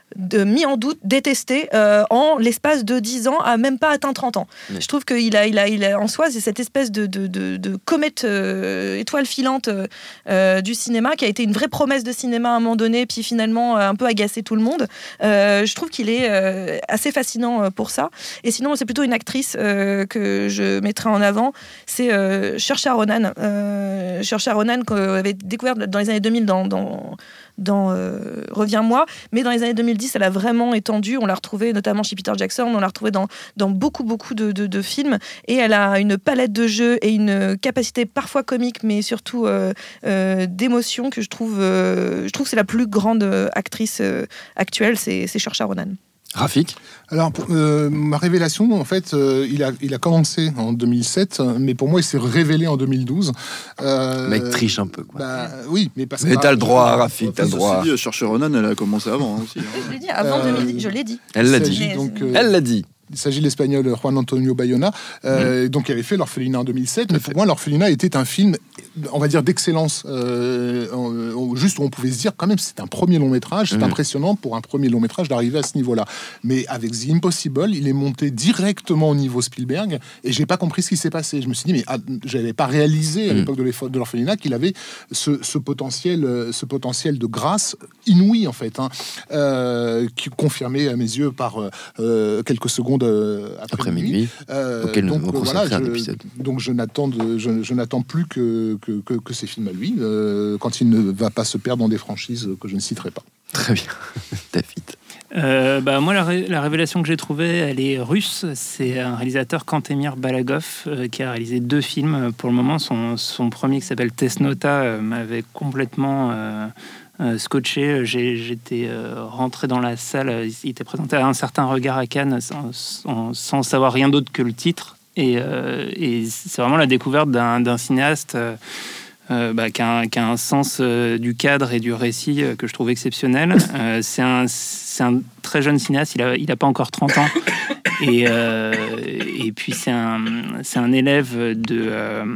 de, mis en doute, détesté euh, en l'espace de dix ans, à même pas atteint trente ans. Oui. Je trouve qu'il a, il a, il a, en soi, c'est cette espèce de, de, de, de comète euh, étoile filante euh, du cinéma qui a été une vraie promesse de cinéma à un moment donné, puis finalement euh, un peu agacé tout le monde. Euh, je trouve qu'il est euh, assez fascinant pour ça. Et sinon, c'est plutôt une actrice euh, que je mettrai en avant, c'est euh, Saoirse Ronan. Euh, Saoirse Ronan qu'on avait découvert dans les années deux mille dans, dans, dans euh, Reviens-moi, mais dans les années deux mille dix, elle a vraiment étendu. On l'a retrouvée notamment chez Peter Jackson, on l'a retrouvée dans, dans beaucoup, beaucoup de, de, de films, et elle a une palette de jeux et une capacité parfois comique, mais surtout euh, euh, d'émotion que je trouve, euh, je trouve que c'est la plus grande actrice euh, actuelle, c'est, c'est Saoirse Ronan. Rafik ? Alors, pour, euh, ma révélation, en fait, euh, il, a, il a commencé en deux mille sept, mais pour moi, il s'est révélé en deux mille douze. Euh, le mec triche un peu, quoi. Bah, oui, mais parce que... Mais t'as le droit, Rafik, t'as le droit. Ceci dit, Saoirse Ronan, elle a commencé avant hein, aussi. Hein. Je l'ai dit, avant euh, deux mille dix, je l'ai dit. Elle l'a dit. Donc, euh, elle l'a dit. Il s'agit de l'espagnol Juan Antonio Bayona, euh, mmh. donc il avait fait L'Orphelinat en deux mille sept, mais pour moi L'Orphelinat était un film, on va dire, d'excellence, euh, on, juste où on pouvait se dire quand même c'est un premier long métrage, c'est mmh. impressionnant pour un premier long métrage d'arriver à ce niveau-là. Mais avec The Impossible, il est monté directement au niveau Spielberg, et j'ai pas compris ce qui s'est passé. Je me suis dit mais ah, j'avais pas réalisé à l'époque mmh. de L'Orphelinat qu'il avait ce, ce potentiel, ce potentiel de grâce inouï en fait, hein, euh, qui confirmé à mes yeux par euh, quelques secondes après, après minuit, euh, auquel donc, nous allons voilà, consacrer je, un épisode. Donc je n'attends, de, je, je n'attends plus que, que, que, que ces films à lui, euh, quand il ne va pas se perdre dans des franchises que je ne citerai pas. Très bien. David. Euh, bah, moi, la, ré- la révélation que j'ai trouvée, elle est russe. C'est un réalisateur, Kantemir Balagov, euh, qui a réalisé deux films. Pour le moment, son, son premier, qui s'appelle Tesnota, euh, m'avait complètement... Euh, Euh, scotché, j'ai, j'étais euh, rentré dans la salle, il était présenté à Un certain regard à Cannes sans, sans, sans savoir rien d'autre que le titre, et, euh, et c'est vraiment la découverte d'un, d'un cinéaste euh, euh, bah, qui, a un, qui a un sens euh, du cadre et du récit euh, que je trouve exceptionnel. Euh, c'est, un, c'est un très jeune cinéaste, il a, il a pas encore trente ans, et, euh, et puis c'est un, c'est un élève de... Euh,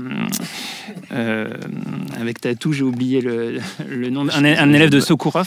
Euh, avec Tatou, j'ai oublié le, le nom, un, un élève de Sokourov,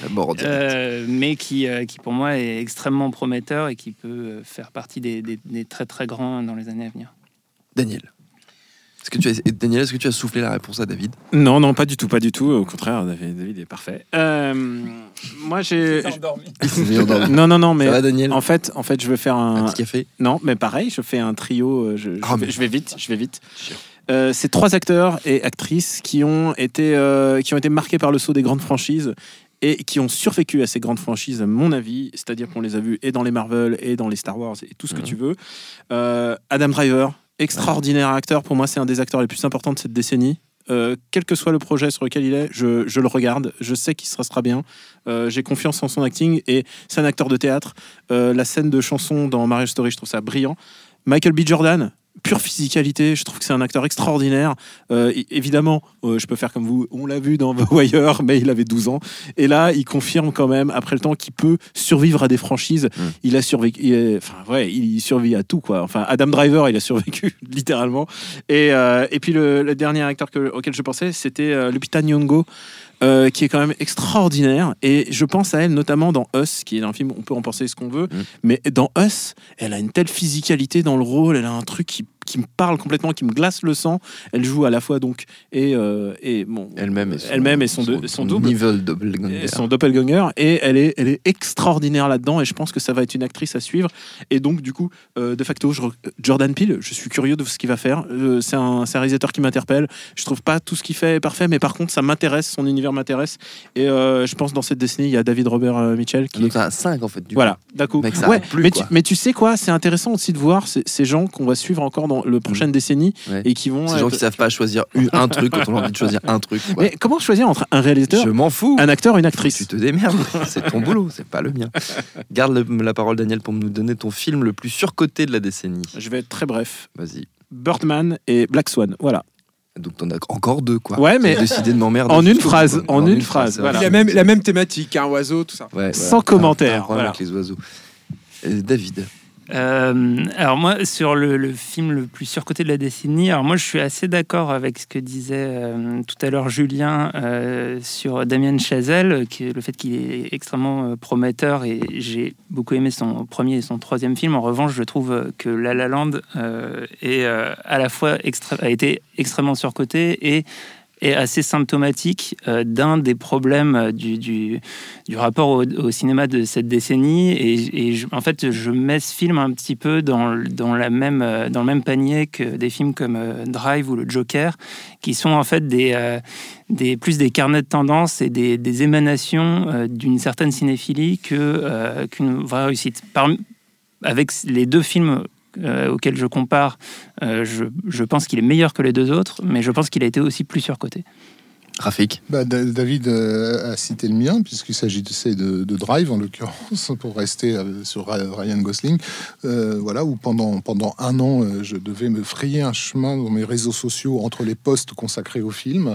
euh, mais qui, euh, qui pour moi est extrêmement prometteur et qui peut faire partie des, des, des très très grands dans les années à venir. Daniel. Est-ce que tu as, Daniel, est-ce que tu as soufflé la réponse à David ? Non, non, pas du tout, pas du tout. Au contraire, David, David est parfait. Euh, moi, j'ai. Il s'est endormi. Non, non, non, mais. Ça va, Daniel ? En fait, en fait, je veux faire un. Un petit café ? Non, mais pareil, je fais un trio. Je, je, oh, vais, je vais vite, je vais vite. Euh, c'est trois acteurs et actrices qui ont été, euh, qui ont été marqués par le sceau des grandes franchises et qui ont survécu à ces grandes franchises, à mon avis. C'est-à-dire qu'on les a vus et dans les Marvel et dans les Star Wars et tout ce mmh. que tu veux. Euh, Adam Driver, extraordinaire acteur. Pour moi, c'est un des acteurs les plus importants de cette décennie. Euh, quel que soit le projet sur lequel il est, je, je le regarde. Je sais qu'il se sera bien. Euh, j'ai confiance en son acting et c'est un acteur de théâtre. Euh, la scène de chanson dans Marriage Story, je trouve ça brillant. Michael B. Jordan, pure physicalité, je trouve que c'est un acteur extraordinaire. Euh, évidemment, euh, je peux faire comme vous, on l'a vu dans The Wire, mais il avait douze ans. Et là, il confirme quand même, après le temps, qu'il peut survivre à des franchises. Mmh. Il a survécu, il est, enfin, ouais, il survit à tout, quoi. Enfin, Adam Driver, il a survécu, littéralement. Et, euh, et puis, le, le dernier acteur que, auquel je pensais, c'était euh, Lupita Nyong'o, Euh, qui est quand même extraordinaire, et je pense à elle notamment dans Us, qui est un film, on peut en penser ce qu'on veut, mmh. mais dans Us, elle a une telle physicalité dans le rôle, elle a un truc qui, qui me parle complètement, qui me glace le sang. Elle joue à la fois donc et, euh, et bon, elle-même et son, elle-même et son, son, son, son double, doppelganger. Et son doppelganger, et elle est, elle est extraordinaire là-dedans, et je pense que ça va être une actrice à suivre. Et donc du coup, euh, de facto, je, Jordan Peele, je suis curieux de ce qu'il va faire. Euh, c'est, un, c'est un réalisateur qui m'interpelle. Je trouve pas tout ce qu'il fait parfait, mais par contre, ça m'intéresse, son univers m'intéresse, et euh, je pense dans cette décennie il y a David Robert euh, Mitchell qui donc ça a cinq en fait du voilà coup. d'un coup Mec, ouais, plus, mais, tu, mais tu sais quoi, c'est intéressant aussi de voir ces, ces gens qu'on va suivre encore dans le prochaine mmh. décennie ouais. et qui vont ces gens qui savent pas choisir un truc quand on a envie de choisir un truc quoi. Mais comment choisir entre un réalisateur, je m'en fous, un acteur, une actrice? Tu te démerdes, c'est ton boulot, c'est pas le mien. Garde le, la parole Daniel pour nous donner ton film le plus surcoté de la décennie. Je vais être très bref. Vas-y. Birdman et Black Swan, voilà. Donc t'en as encore deux quoi. Ouais, mais j'ai décidé de m'emmerder. En une phrase, en, en une, une phrase. phrase voilà. Il y a même la même thématique, un oiseau, tout ça. Ouais, sans voilà. commentaire. Voilà. Voilà. Avec les oiseaux. Et David. Euh, alors moi, sur le, le film le plus surcoté de la décennie, alors moi je suis assez d'accord avec ce que disait euh, tout à l'heure Julien euh, sur Damien Chazelle, qui est le fait qu'il est extrêmement euh, prometteur, et j'ai beaucoup aimé son premier et son troisième film. En revanche, je trouve que La La Land euh, est euh, à la fois extra- a été extrêmement surcoté et est assez symptomatique euh, d'un des problèmes du, du, du rapport au, au cinéma de cette décennie. Et, et je, en fait, je mets ce film un petit peu dans, dans, la même, euh, dans le même panier que des films comme euh, Drive ou Le Joker, qui sont en fait des, euh, des, plus des carnets de tendance et des, des émanations euh, d'une certaine cinéphilie que, euh, qu'une vraie réussite. Par, avec les deux films Euh, auquel je compare, euh, je, je pense qu'il est meilleur que les deux autres, mais je pense qu'il a été aussi plus surcoté. Rafik. Bah, David euh, a cité le mien, puisqu'il s'agit de, de, de Drive, en l'occurrence, pour rester euh, sur Ryan Gosling. Euh, voilà, où pendant, pendant un an, euh, je devais me frayer un chemin dans mes réseaux sociaux entre les posts consacrés au film.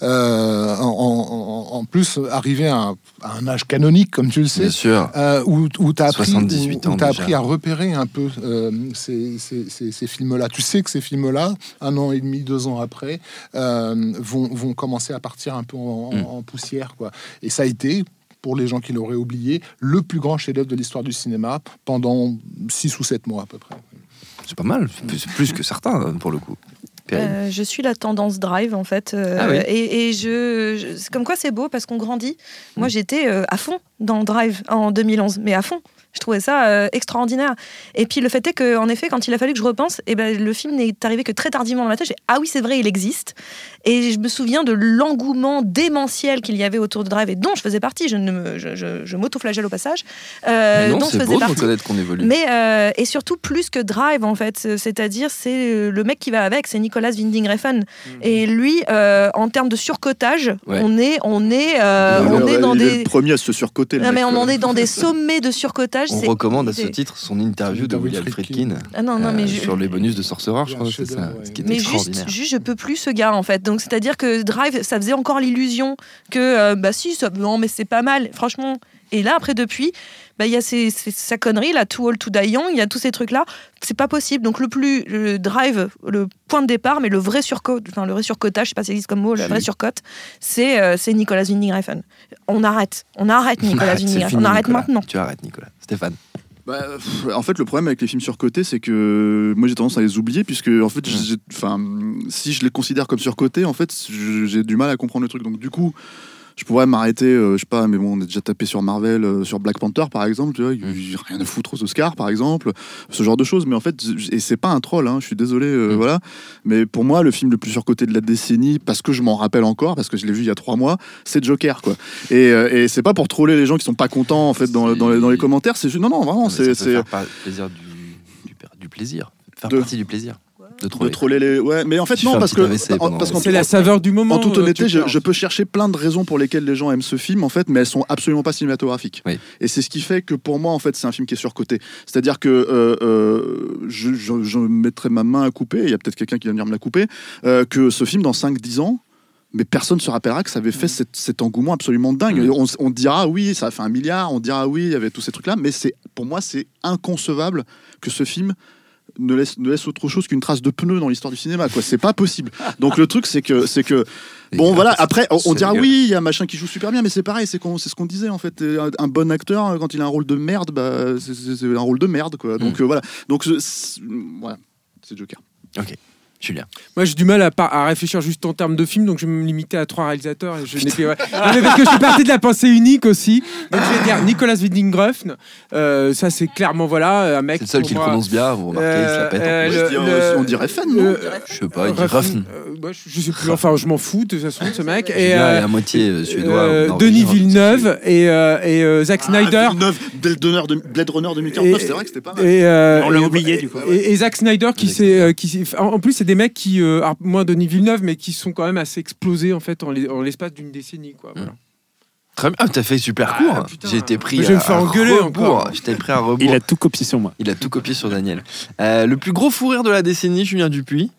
Euh, en, en, en plus, arrivé à un, à un âge canonique, comme tu le sais, Bien sûr. Euh, où, où tu as appris, soixante-dix-huit ans où t'as déjà. appris à repérer un peu euh, ces, ces, ces, ces films-là. Tu sais que ces films-là, un an et demi, deux ans après, euh, vont, vont commencer à partir un peu en, en, en poussière, quoi. Et ça a été, pour les gens qui l'auraient oublié, le plus grand chef-d'œuvre de l'histoire du cinéma pendant six ou sept mois à peu près. C'est pas mal, c'est plus que certains pour le coup. Euh, je suis la tendance Drive en fait, euh, ah oui. et, et je, je, c'est comme quoi c'est beau parce qu'on grandit. Moi j'étais euh, à fond dans Drive en deux mille onze, mais à fond. Je trouvais ça euh, extraordinaire. Et puis le fait est qu'en effet, quand il a fallu que je repense, eh ben, le film n'est arrivé que très tardivement dans ma tête. J'ai dit, ah oui, c'est vrai, il existe. Et je me souviens de l'engouement démentiel qu'il y avait autour de Drive, et dont je faisais partie. Je, ne me, je, je, je m'auto-flagelle au passage. Euh, non, dont c'est je faisais beau partie. de reconnaître qu'on évolue. Mais, euh, et surtout, plus que Drive, en fait. C'est-à-dire, c'est le mec qui va avec, c'est Nicolas Winding Refn. Mmh. Et lui, euh, en termes de surcotage, ouais. on est, on est, euh, non, on est dans il des... est le premier à se surcoter. Non, mec, mais on quoi. en est dans des sommets de surcotage. On c'est... recommande à c'est... ce titre son interview de William Friedkin ah non, non, euh, mais je... sur les bonus de Sorcerer, je crois que c'est ça, ouais. Ce qui est mais extraordinaire. juste, juste, je peux plus ce gars en fait. Donc c'est-à-dire que Drive, ça faisait encore l'illusion que euh, bah si, ça, non mais c'est pas mal, franchement. Et là après depuis, bah il y a ces, ces, sa connerie là, Too Old to Die Young, il y a tous ces trucs là, c'est pas possible. Donc le plus le Drive, le point de départ, mais le vrai surcote, enfin le vrai surcotage, je sais pas si ça existe comme mot, la vraie surcote, c'est euh, c'est Nicolas Winding Refn. On arrête, on arrête Nicolas Winding Refn, on arrête Nicolas. maintenant. Tu arrêtes Nicolas. Stéphane. Bah, pff, en fait, le problème avec les films surcotés, c'est que moi j'ai tendance à les oublier, puisque en fait, j'ai, enfin, si je les considère comme surcotés, en fait, j'ai du mal à comprendre le truc. Donc du coup, je pourrais m'arrêter, euh, je sais pas, mais bon, on est déjà tapé sur Marvel, euh, sur Black Panther par exemple, tu vois, j'ai rien à foutre aux Oscars par exemple, ce genre de choses. Mais en fait, et c'est pas un troll, hein, je suis désolé, euh, mmh. voilà. Mais pour moi, le film le plus surcoté de la décennie, parce que je m'en rappelle encore, parce que je l'ai vu il y a trois mois, c'est Joker, quoi. Et, euh, et c'est pas pour troller les gens qui sont pas contents en fait dans, dans, les, dans les commentaires. C'est juste, non, non, vraiment, c'est, ça c'est faire pas plaisir du, du, du plaisir, faire de... partie du plaisir. De troller. de troller les ouais mais en fait tu non parce que en, parce c'est la saveur du moment. En toute honnêteté, je, je peux chercher plein de raisons pour lesquelles les gens aiment ce film en fait, mais elles sont absolument pas cinématographiques. Oui. Et c'est ce qui fait que pour moi en fait c'est un film qui est surcoté. C'est-à-dire que euh, euh, je, je, je mettrai ma main à couper. Il y a peut-être quelqu'un qui va venir me la couper. Euh, que ce film dans cinq dix ans. Mais personne ne se rappellera que ça avait fait cet, cet engouement absolument dingue. Mmh. On, on dira oui, ça a fait un milliard. On dira oui, il y avait tous ces trucs-là. Mais c'est, pour moi, c'est inconcevable que ce film ne laisse, ne laisse autre chose qu'une trace de pneu dans l'histoire du cinéma, quoi. C'est pas possible. Donc le truc, c'est que, c'est que, bon, voilà. Après, on, on dira oui, il y a machin qui joue super bien, mais c'est pareil. C'est, qu'on, c'est ce qu'on disait en fait. Un, un bon acteur, quand il a un rôle de merde, bah, c'est, c'est, c'est un rôle de merde, quoi. Donc mmh. euh, voilà. Donc c'est, voilà, c'est Joker. Ok. Julien. Moi, j'ai du mal à, par- à réfléchir juste en termes de film, donc je vais me limiter à trois réalisateurs. Et je n'ai fait, ouais. Non, mais parce que je suis parti de la pensée unique aussi. Donc je vais dire Nicolas Winding Refn. Euh, ça, c'est clairement voilà un mec. C'est le seul qui moi, le prononce bien. Vous remarquez, euh, il se la pète. euh, En le, plus. le, on dirait Refn, non Je sais pas, il dit Refn. Euh, bah, je, je sais plus. Enfin, je m'en fous de toute façon de ce mec. Et et euh, à moitié suédois. Euh, Denis Villeneuve et, euh, et euh, Zack ah, Snyder. Villeneuve, Blade Runner, de, Blade Runner deux mille quarante-neuf, c'est vrai que c'était pas mal. Et, euh, on l'a et, oublié du coup. Et, et Zack Snyder qui s'est, euh, qui s'est, en plus c'est des mecs qui, euh, alors, moins Denis Villeneuve, mais qui sont quand même assez explosés en fait en, l'es- en l'espace d'une décennie, quoi. Voilà. Très bien, ah, t'as fait super court. Ah, j'ai été pris. Je vais me faire engueuler encore. J'étais pris à rebours. Il a tout copié sur moi. Il a tout copié sur Daniel. Euh, le plus gros fou rire de la décennie, Julien Dupuis.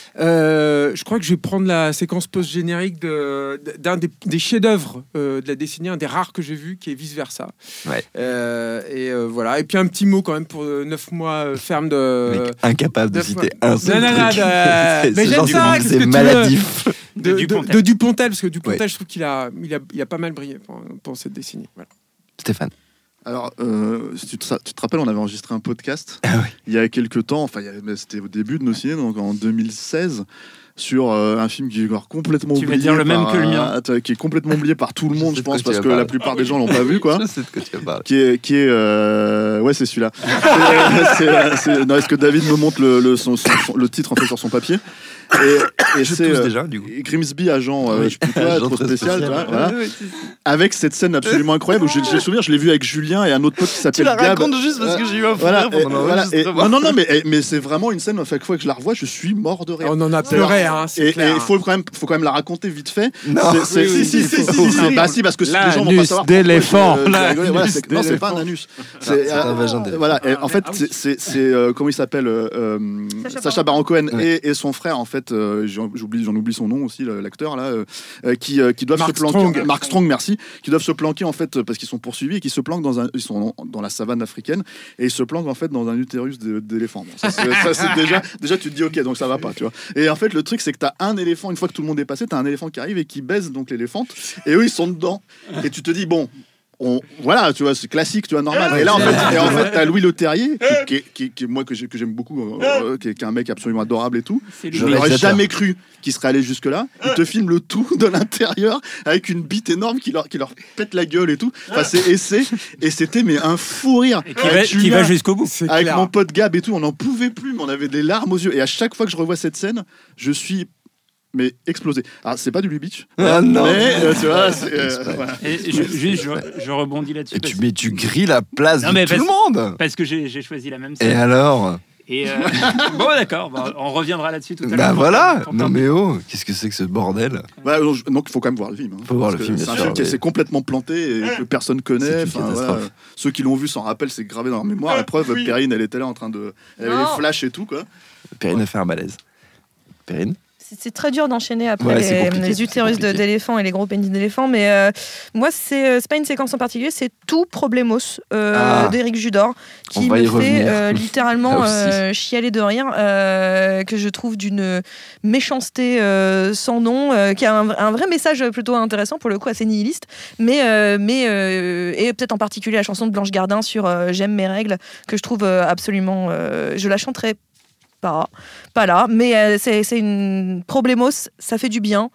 Euh, je crois que je vais prendre la séquence post-générique de, d'un des, des chefs-d'œuvre euh, de la décennie, un des rares que j'ai vu, qui est Vice Versa. Ouais. Euh, et euh, voilà. Et puis un petit mot quand même pour euh, neuf mois euh, ferme de. Mec, incapable de neuf citer mois. un seul Non, non, non, truc. de- C'est- mais ce j'aime genre ça, de- qu'est-ce c'est que tu veux maladif. De, De de, Dupontel. de Dupontel, parce que Dupontel, Ouais. je trouve qu'il a, il a, il a pas mal brillé pendant, pendant cette décennie. Voilà. Stéphane. Alors, euh, si tu, te, tu te rappelles, on avait enregistré un podcast Ah oui. il y a quelques temps, enfin, il y a- mais c'était au début de nos ciné, donc en deux mille seize, sur euh, un film qui est encore complètement Tu vas oublié. dire le même par, que le mien. euh, qui est complètement oublié par tout le monde, sais je de quoi pense, tu parce vas que parler. la plupart des gens l'ont pas vu, quoi. Je sais de quoi tu vas parler. Qui est, qui est euh, ouais, c'est celui-là. C'est- c'est- c'est- non, est-ce que David me montre le, le, son- son- son- le titre en fait sur son papier? Et, et Je c'est tousse euh, déjà, du coup. Grimsby, agent, euh, Oui. je sais plus quoi, Agent trop très spécial, spécial. tu vois, voilà. Ouais, ouais, c'est- Avec cette scène absolument incroyable où j'ai j'ai le souvenir, je l'ai vu avec Julien et un autre pote qui Tu s'appelle la Gab. racontes juste parce que j'ai eu un fou Voilà, rire et, pendant voilà, et- l'enregistrement. non, non, non, mais, mais c'est vraiment une scène, à chaque fois que je la revois, je suis mort de rire. On en a C'est pleuré, alors- hein, c'est Et clair. il faut quand même, faut quand même la raconter vite fait. Non. C'est- c'est- Oui, oui, si, si, il si, faut- si, faut- si, si. Bah si, parce que les gens vont pas L'anus savoir. pourquoi d'éléphant, je- je l'anus rigolais. Voilà, c'est- Non, c'est pas un d'éléphant. anus. C'est C'est un euh, vagin d'éléphant. Voilà. Et en fait, Ah oui. c'est- c'est c'est, euh, comment il s'appelle euh, euh, Sacha Sacha Baron Cohen Ouais. et, et son frère en fait. euh, j'en- J'oublie, j'en oublie son nom aussi, le- l'acteur là, euh, euh, qui euh, qui doivent Mark se planquer. Strong. Mark Strong, merci. Qui doivent se planquer en fait parce qu'ils sont poursuivis et qui se planquent dans un, ils sont dans la savane africaine et ils se planquent en fait dans un utérus d'é- d'éléphant. Bon, ça, c'est ça, c'est déjà, déjà tu te dis ok, donc ça va pas, tu vois. Et en fait, le truc c'est que t'as un éléphant, une fois que tout le monde est passé, t'as un éléphant qui arrive et qui baise donc l'éléphante et eux ils sont dedans et tu te dis bon. On, voilà, tu vois, c'est classique, tu vois, normal. Et là, en fait, et en fait, t'as Louis Leterrier, qui, qui, qui, qui- moi que j'ai- que j'aime beaucoup, euh, euh, qui, est, qui est un mec absolument adorable et tout. C'est Je lui. n'aurais réalisateur. jamais cru qu'il serait allé jusque là. Il te filme le tout de l'intérieur avec une bite énorme qui leur, qui leur pète la gueule et tout. Enfin, c'est et c'est et c'était mais un fou rire. Et qui Avec va, qui Julien, va jusqu'au bout. C'est avec clair. mon pote Gab et tout, on n'en pouvait plus, mais on avait des larmes aux yeux. Et à chaque fois que je revois cette scène, je suis mais explosé. Alors c'est pas du Lubitsch, Ah non. mais euh, tu vois, c'est, euh, C'est pas- voilà. Et je, juste, je, je rebondis là-dessus. Et parce, tu, mais tu grilles la place Non, de mais tout parce- le monde. parce que j'ai j'ai choisi la même Et scène. alors Et euh, bon, d'accord, bah, on reviendra là-dessus tout à l'heure. Bah voilà. Pour Non parler. mais oh, qu'est-ce que c'est que ce bordel? Voilà, donc je- donc il faut quand même voir le film. Hein, Faut voir parce le que film, C'est bien un sûr, film qui mais- s'est complètement planté et que personne connaît. C'est une Enfin, catastrophe. voilà. Ceux qui l'ont vu s'en rappellent, c'est gravé dans leur mémoire. La preuve, Perrine, elle était là en train de, elle avait Non. les flashs et tout quoi. Perrine a fait un malaise. Perrine. C'est- C'est très dur d'enchaîner après Ouais, c'est les, compliqué, les c'est utérus de- compliqué. d'éléphant et les gros pénis d'éléphant. Mais euh, moi, c'est euh, c'est pas une séquence en particulier, c'est tout Problemos euh, Ah. d'Éric Judor On qui va y me fait revenir. euh, littéralement Là aussi. euh, chialer de rire, euh, que je trouve d'une méchanceté euh, sans nom, euh, qui a un, un vrai message plutôt intéressant, pour le coup assez nihiliste, mais, euh, mais euh, et peut-être en particulier la chanson de Blanche Gardin sur euh, J'aime mes règles, que je trouve euh, absolument. euh, je la chanterai pas, pas là, mais euh, c'est c'est une problémos, ça fait du bien,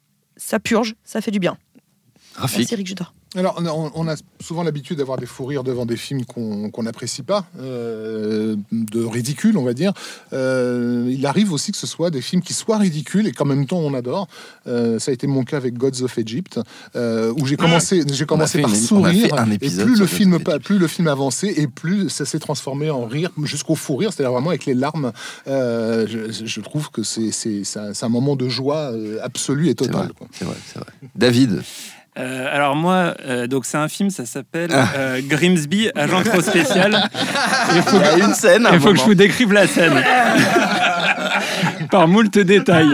ça purge, ça fait du bien. Rafik. Merci Eric Judor. Alors, on a, on a souvent l'habitude d'avoir des fous rires devant des films qu'on qu'on n'apprécie pas, euh, de ridicule, on va dire. Euh, il arrive aussi que ce soit des films qui soient ridicules et qu'en même temps on adore. Euh, ça a été mon cas avec Gods of Egypt, euh, où j'ai commencé, j'ai commencé fait par une- on a sourire, fait un et épisode plus sur le Gods film, of pa- plus le film avançait, et plus ça s'est transformé en rire jusqu'au fou rire, c'est-à-dire vraiment avec les larmes. Euh, je, je trouve que c'est c'est- c'est un, c'est un moment de joie euh, absolue et C'est vrai, totale. quoi. c'est vrai, c'est vrai. David. Euh, alors moi, euh, donc c'est un film, ça s'appelle Ah. euh, Grimsby, agent trop spécial. Il faut, Il y a une scène. à un il faut que je moment. vous décrive la scène. Par moult détails.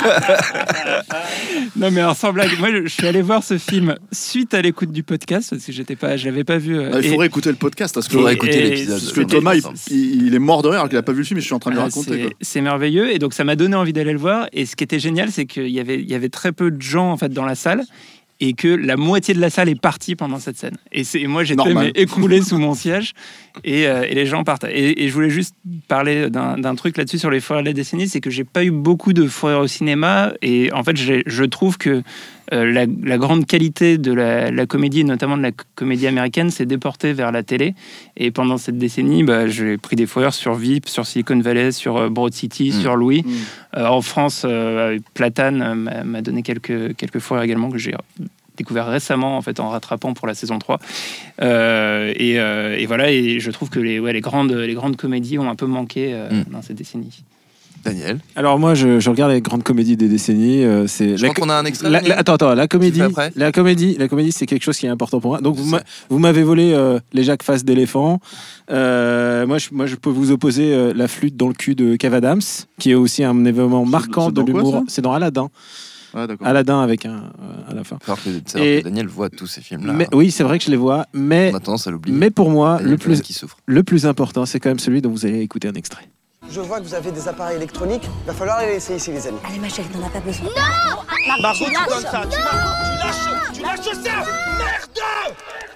Non mais alors sans blague, moi je suis allé voir ce film suite à l'écoute du podcast parce que j'étais pas, je l'avais pas vu. euh, Ah, il et- faudrait écouter le podcast parce que, Faudrait et- écouter et- l'épisode. parce que Thomas il, il- il est mort de rire alors qu'il a pas vu le film et je suis en train de lui Ah, raconter. c'est- quoi. C'est merveilleux et donc ça m'a donné envie d'aller le voir. Et ce qui était génial, c'est qu'il y avait, il y avait très peu de gens en fait dans la salle et que la moitié de la salle est partie pendant cette scène. Et, c'est, et moi j'étais Normal. mais, écroulé sous mon siège et, euh, et les gens partent. Et, et je voulais juste parler d'un, d'un truc là-dessus sur les fous rires de la décennie, c'est que j'ai pas eu beaucoup de fous rires au cinéma et en fait j'ai- je trouve que euh, la, la grande qualité de la, la comédie, et notamment de la c- comédie américaine, s'est déportée vers la télé. Et pendant cette décennie, bah, j'ai pris des fous rires sur V I P, sur Silicon Valley, sur euh, Broad City, Mmh. sur Louis. Mmh. Euh, en France, euh, Platane euh, m'a, m'a donné quelques, quelques fous rires également que j'ai découvert récemment en fait en rattrapant pour la saison trois. Euh, et, euh, et voilà, et je trouve que les, ouais, les, grandes, les grandes comédies ont un peu manqué euh, Mmh. dans cette décennie. Daniel. Alors moi, je, je regarde les grandes comédies des décennies. euh, c'est Je la crois qu'on a un extrait. La- Daniel. la- attends, attends, la comédie, fais après la comédie, la comédie, c'est quelque chose qui est important pour moi. Donc Je vous, sais. m'a- vous m'avez volé euh, les Jacques Face d'éléphant. Euh, moi, je, moi, je peux vous opposer euh, la flûte dans le cul de Kev Adams, qui est aussi un événement marquant c'est de dans quoi, l'humour. ça C'est dans Aladdin. Ah, d'accord. Aladdin avec un euh, à la fin. Il faut savoir que, savoir Et- que Daniel voit tous ces films-là. Mais, oui, c'est vrai que je les vois, mais On a tendance à l'oublier. mais pour moi, Daniel le Blanc plus qui souffre. le plus important, c'est quand même celui dont vous allez écouter un extrait. Je vois que vous avez des appareils électroniques. Va falloir les laisser ici, les amis. Allez, ma chérie, t'en as pas besoin. Margot, tu donnes ça. Tu, tu lâches, tu lâches ça. Merde.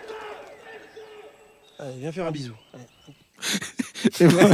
Allez, viens faire un bisou. Allez. Et moi,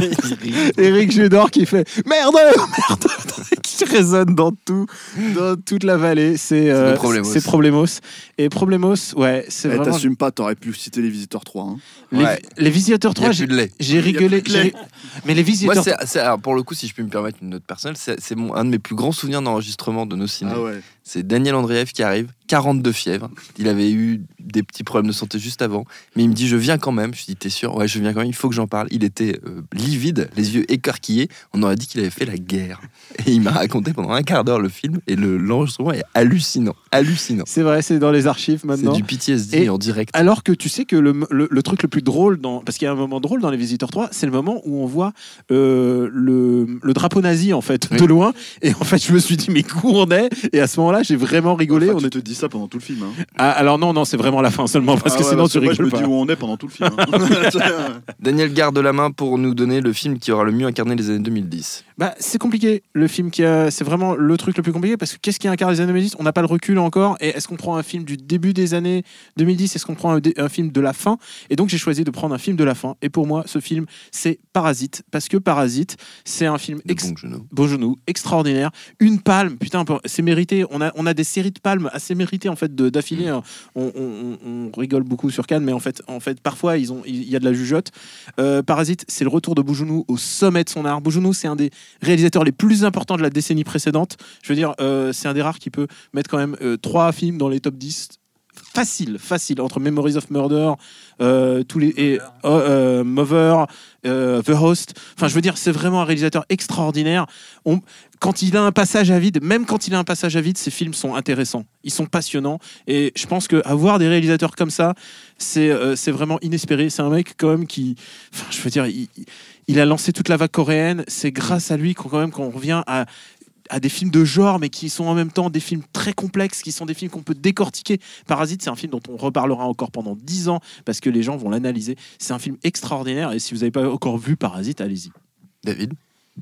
Eric Judor qui fait merde, merde, qui résonne dans tout, dans toute la vallée. C'est euh, le Problemos. c'est Problemos. Et Problemos, ouais, c'est Eh, vraiment. T'assumes pas, t'aurais pu citer les Visiteurs trois. Hein. Les, Ouais. les Visiteurs Il y trois, a j'ai plus de lait. j'ai Il y a rigolé. plus de lait. j'ai- Mais les Moi, Visiteurs. c'est, c'est- alors, pour le coup, si je puis me permettre une note personnelle, c'est, c'est mon, un de mes plus grands souvenirs d'enregistrement de nos ciné. Ah ouais. C'est Daniel Andreev qui arrive, quarante-deux fièvres. Il avait eu des petits problèmes de santé juste avant, mais il me dit je viens quand même. Je lui dis t'es sûr? Ouais, je viens quand même. Il faut que j'en parle. Il était euh, livide, les yeux écarquillés. On aurait dit qu'il avait fait la guerre. Et il m'a raconté pendant un quart d'heure le film et le, l'enregistrement est hallucinant, hallucinant. C'est vrai, c'est dans les archives C'est maintenant. du P T S D Et- en direct. Alors que tu sais que le, le, le truc le plus drôle, dans, parce qu'il y a un moment drôle dans Les Visiteurs trois, c'est le moment où on voit euh, le, le drapeau nazi en fait, Oui. de loin. Et en fait, je me suis dit, mais où on est? Et à ce moment-là, j'ai vraiment rigolé. Enfin, on tu est... te dis ça pendant tout le film. Hein. ah, alors non, non, c'est vraiment la fin seulement, parce Ah que ouais, sinon parce tu que moi, rigoles je me pas. dis où on est pendant tout le film. Hein. Daniel garde la main pour nous donner le film qui aura le mieux incarné les années deux mille dix. Bah, c'est compliqué. Le film qui a, c'est vraiment le truc le plus compliqué parce que qu'est-ce qui incarne les années deux mille dix? On n'a pas le recul encore. Et est-ce qu'on prend un film du début des années deux mille dix? Est-ce qu'on prend un, dé- un film de la fin? Et donc j'ai choisi de prendre un film de la fin. Et pour moi, ce film, c'est Parasite, parce que Parasite, c'est un film De ex- Bong Joon-ho. Beaugenou, extraordinaire, une palme, putain, c'est mérité. On a, on a des séries de palmes assez méritées en fait de- d'affilée. hein. On, on- on rigole beaucoup sur Cannes, mais en fait, en fait, parfois ils ont, il y a de la jugeote. Euh, Parasite, c'est le retour de Beaugenou au sommet de son art. Beaugenou, c'est un des réalisateurs les plus importants de la décennie précédente. Je veux dire, euh, c'est un des rares qui peut mettre quand même euh, trois films dans les top dix. Facile, facile, entre Memories of Murder, euh, tous les et euh, euh, Mover, euh, The Host. Enfin, je veux dire, c'est vraiment un réalisateur extraordinaire. On, quand il a un passage à vide, même quand il a un passage à vide, ses films sont intéressants, ils sont passionnants. Et je pense que avoir des réalisateurs comme ça, c'est euh, c'est vraiment inespéré. C'est un mec quand même qui, enfin, je veux dire, il, il a lancé toute la vague coréenne. C'est grâce à lui qu'on quand même qu'on revient à à des films de genre, mais qui sont en même temps des films très complexes, qui sont des films qu'on peut décortiquer. Parasite, c'est un film dont on reparlera encore pendant dix ans, parce que les gens vont l'analyser. C'est un film extraordinaire, et si vous n'avez pas encore vu Parasite, allez-y. David?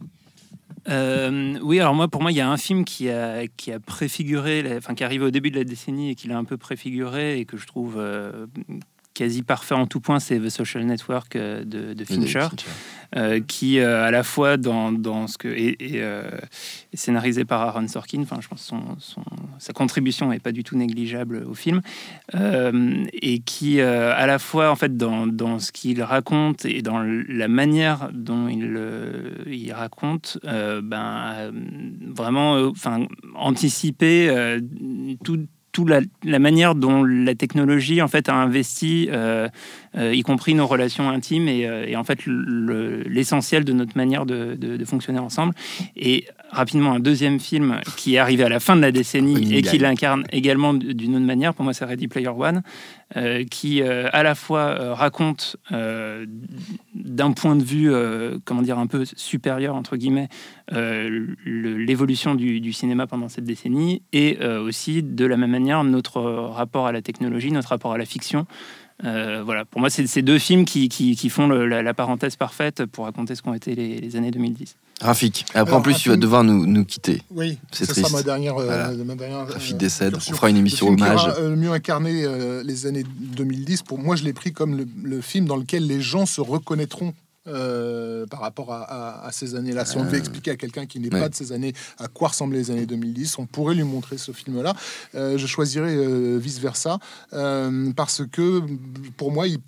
Euh, oui, alors moi, pour moi, il y a un film qui a, qui a préfiguré, la- enfin qui arrive au début de la décennie et qui l'a un peu préfiguré et que je trouve euh, quasi parfait en tout point, c'est The Social Network euh, de, de Fincher, euh, qui euh, à la fois dans, dans ce que est, est, euh, est scénarisé par Aaron Sorkin. Enfin, je pense que son, son, sa contribution est pas du tout négligeable au film, euh, et qui euh, à la fois en fait dans, dans ce qu'il raconte et dans la manière dont il, euh, il raconte, euh, ben euh, vraiment, euh, enfin anticiper euh, tout La, la manière dont la technologie en fait a investi, euh, euh, y compris nos relations intimes et, euh, et en fait le, l'essentiel de notre manière de, de, de fonctionner ensemble. Et rapidement, un deuxième film qui est arrivé à la fin de la décennie et qui l'incarne également d'une autre manière, pour moi c'est Ready Player One, euh, qui euh, à la fois euh, raconte euh, d'un point de vue euh, comment dire un peu supérieur entre guillemets euh, le, l'évolution du, du cinéma pendant cette décennie et euh, aussi de la même manière notre rapport à la technologie, notre rapport à la fiction. Euh, voilà, pour moi, c'est ces deux films qui, qui, qui font le, la, la parenthèse parfaite pour raconter ce qu'ont été les, les années deux mille dix. Rafik, après Alors, en plus un tu vas film- devoir nous, nous quitter. Oui, c'est ça triste. sera ma dernière. euh, Voilà. ma dernière Rafik euh, décède, incursion. on fera une émission Le film qui hommage. aura, euh, le mieux incarné euh, les années deux mille dix. Pour moi, je l'ai pris comme le, le film dans lequel les gens se reconnaîtront. Euh, par rapport à, à, à ces années-là. Si on devait expliquer à quelqu'un qui n'est ouais. pas de ces années à quoi ressemblaient les années deux mille dix, on pourrait lui montrer ce film-là. Euh, je choisirais euh, Vice Versa euh, parce que pour moi, il parle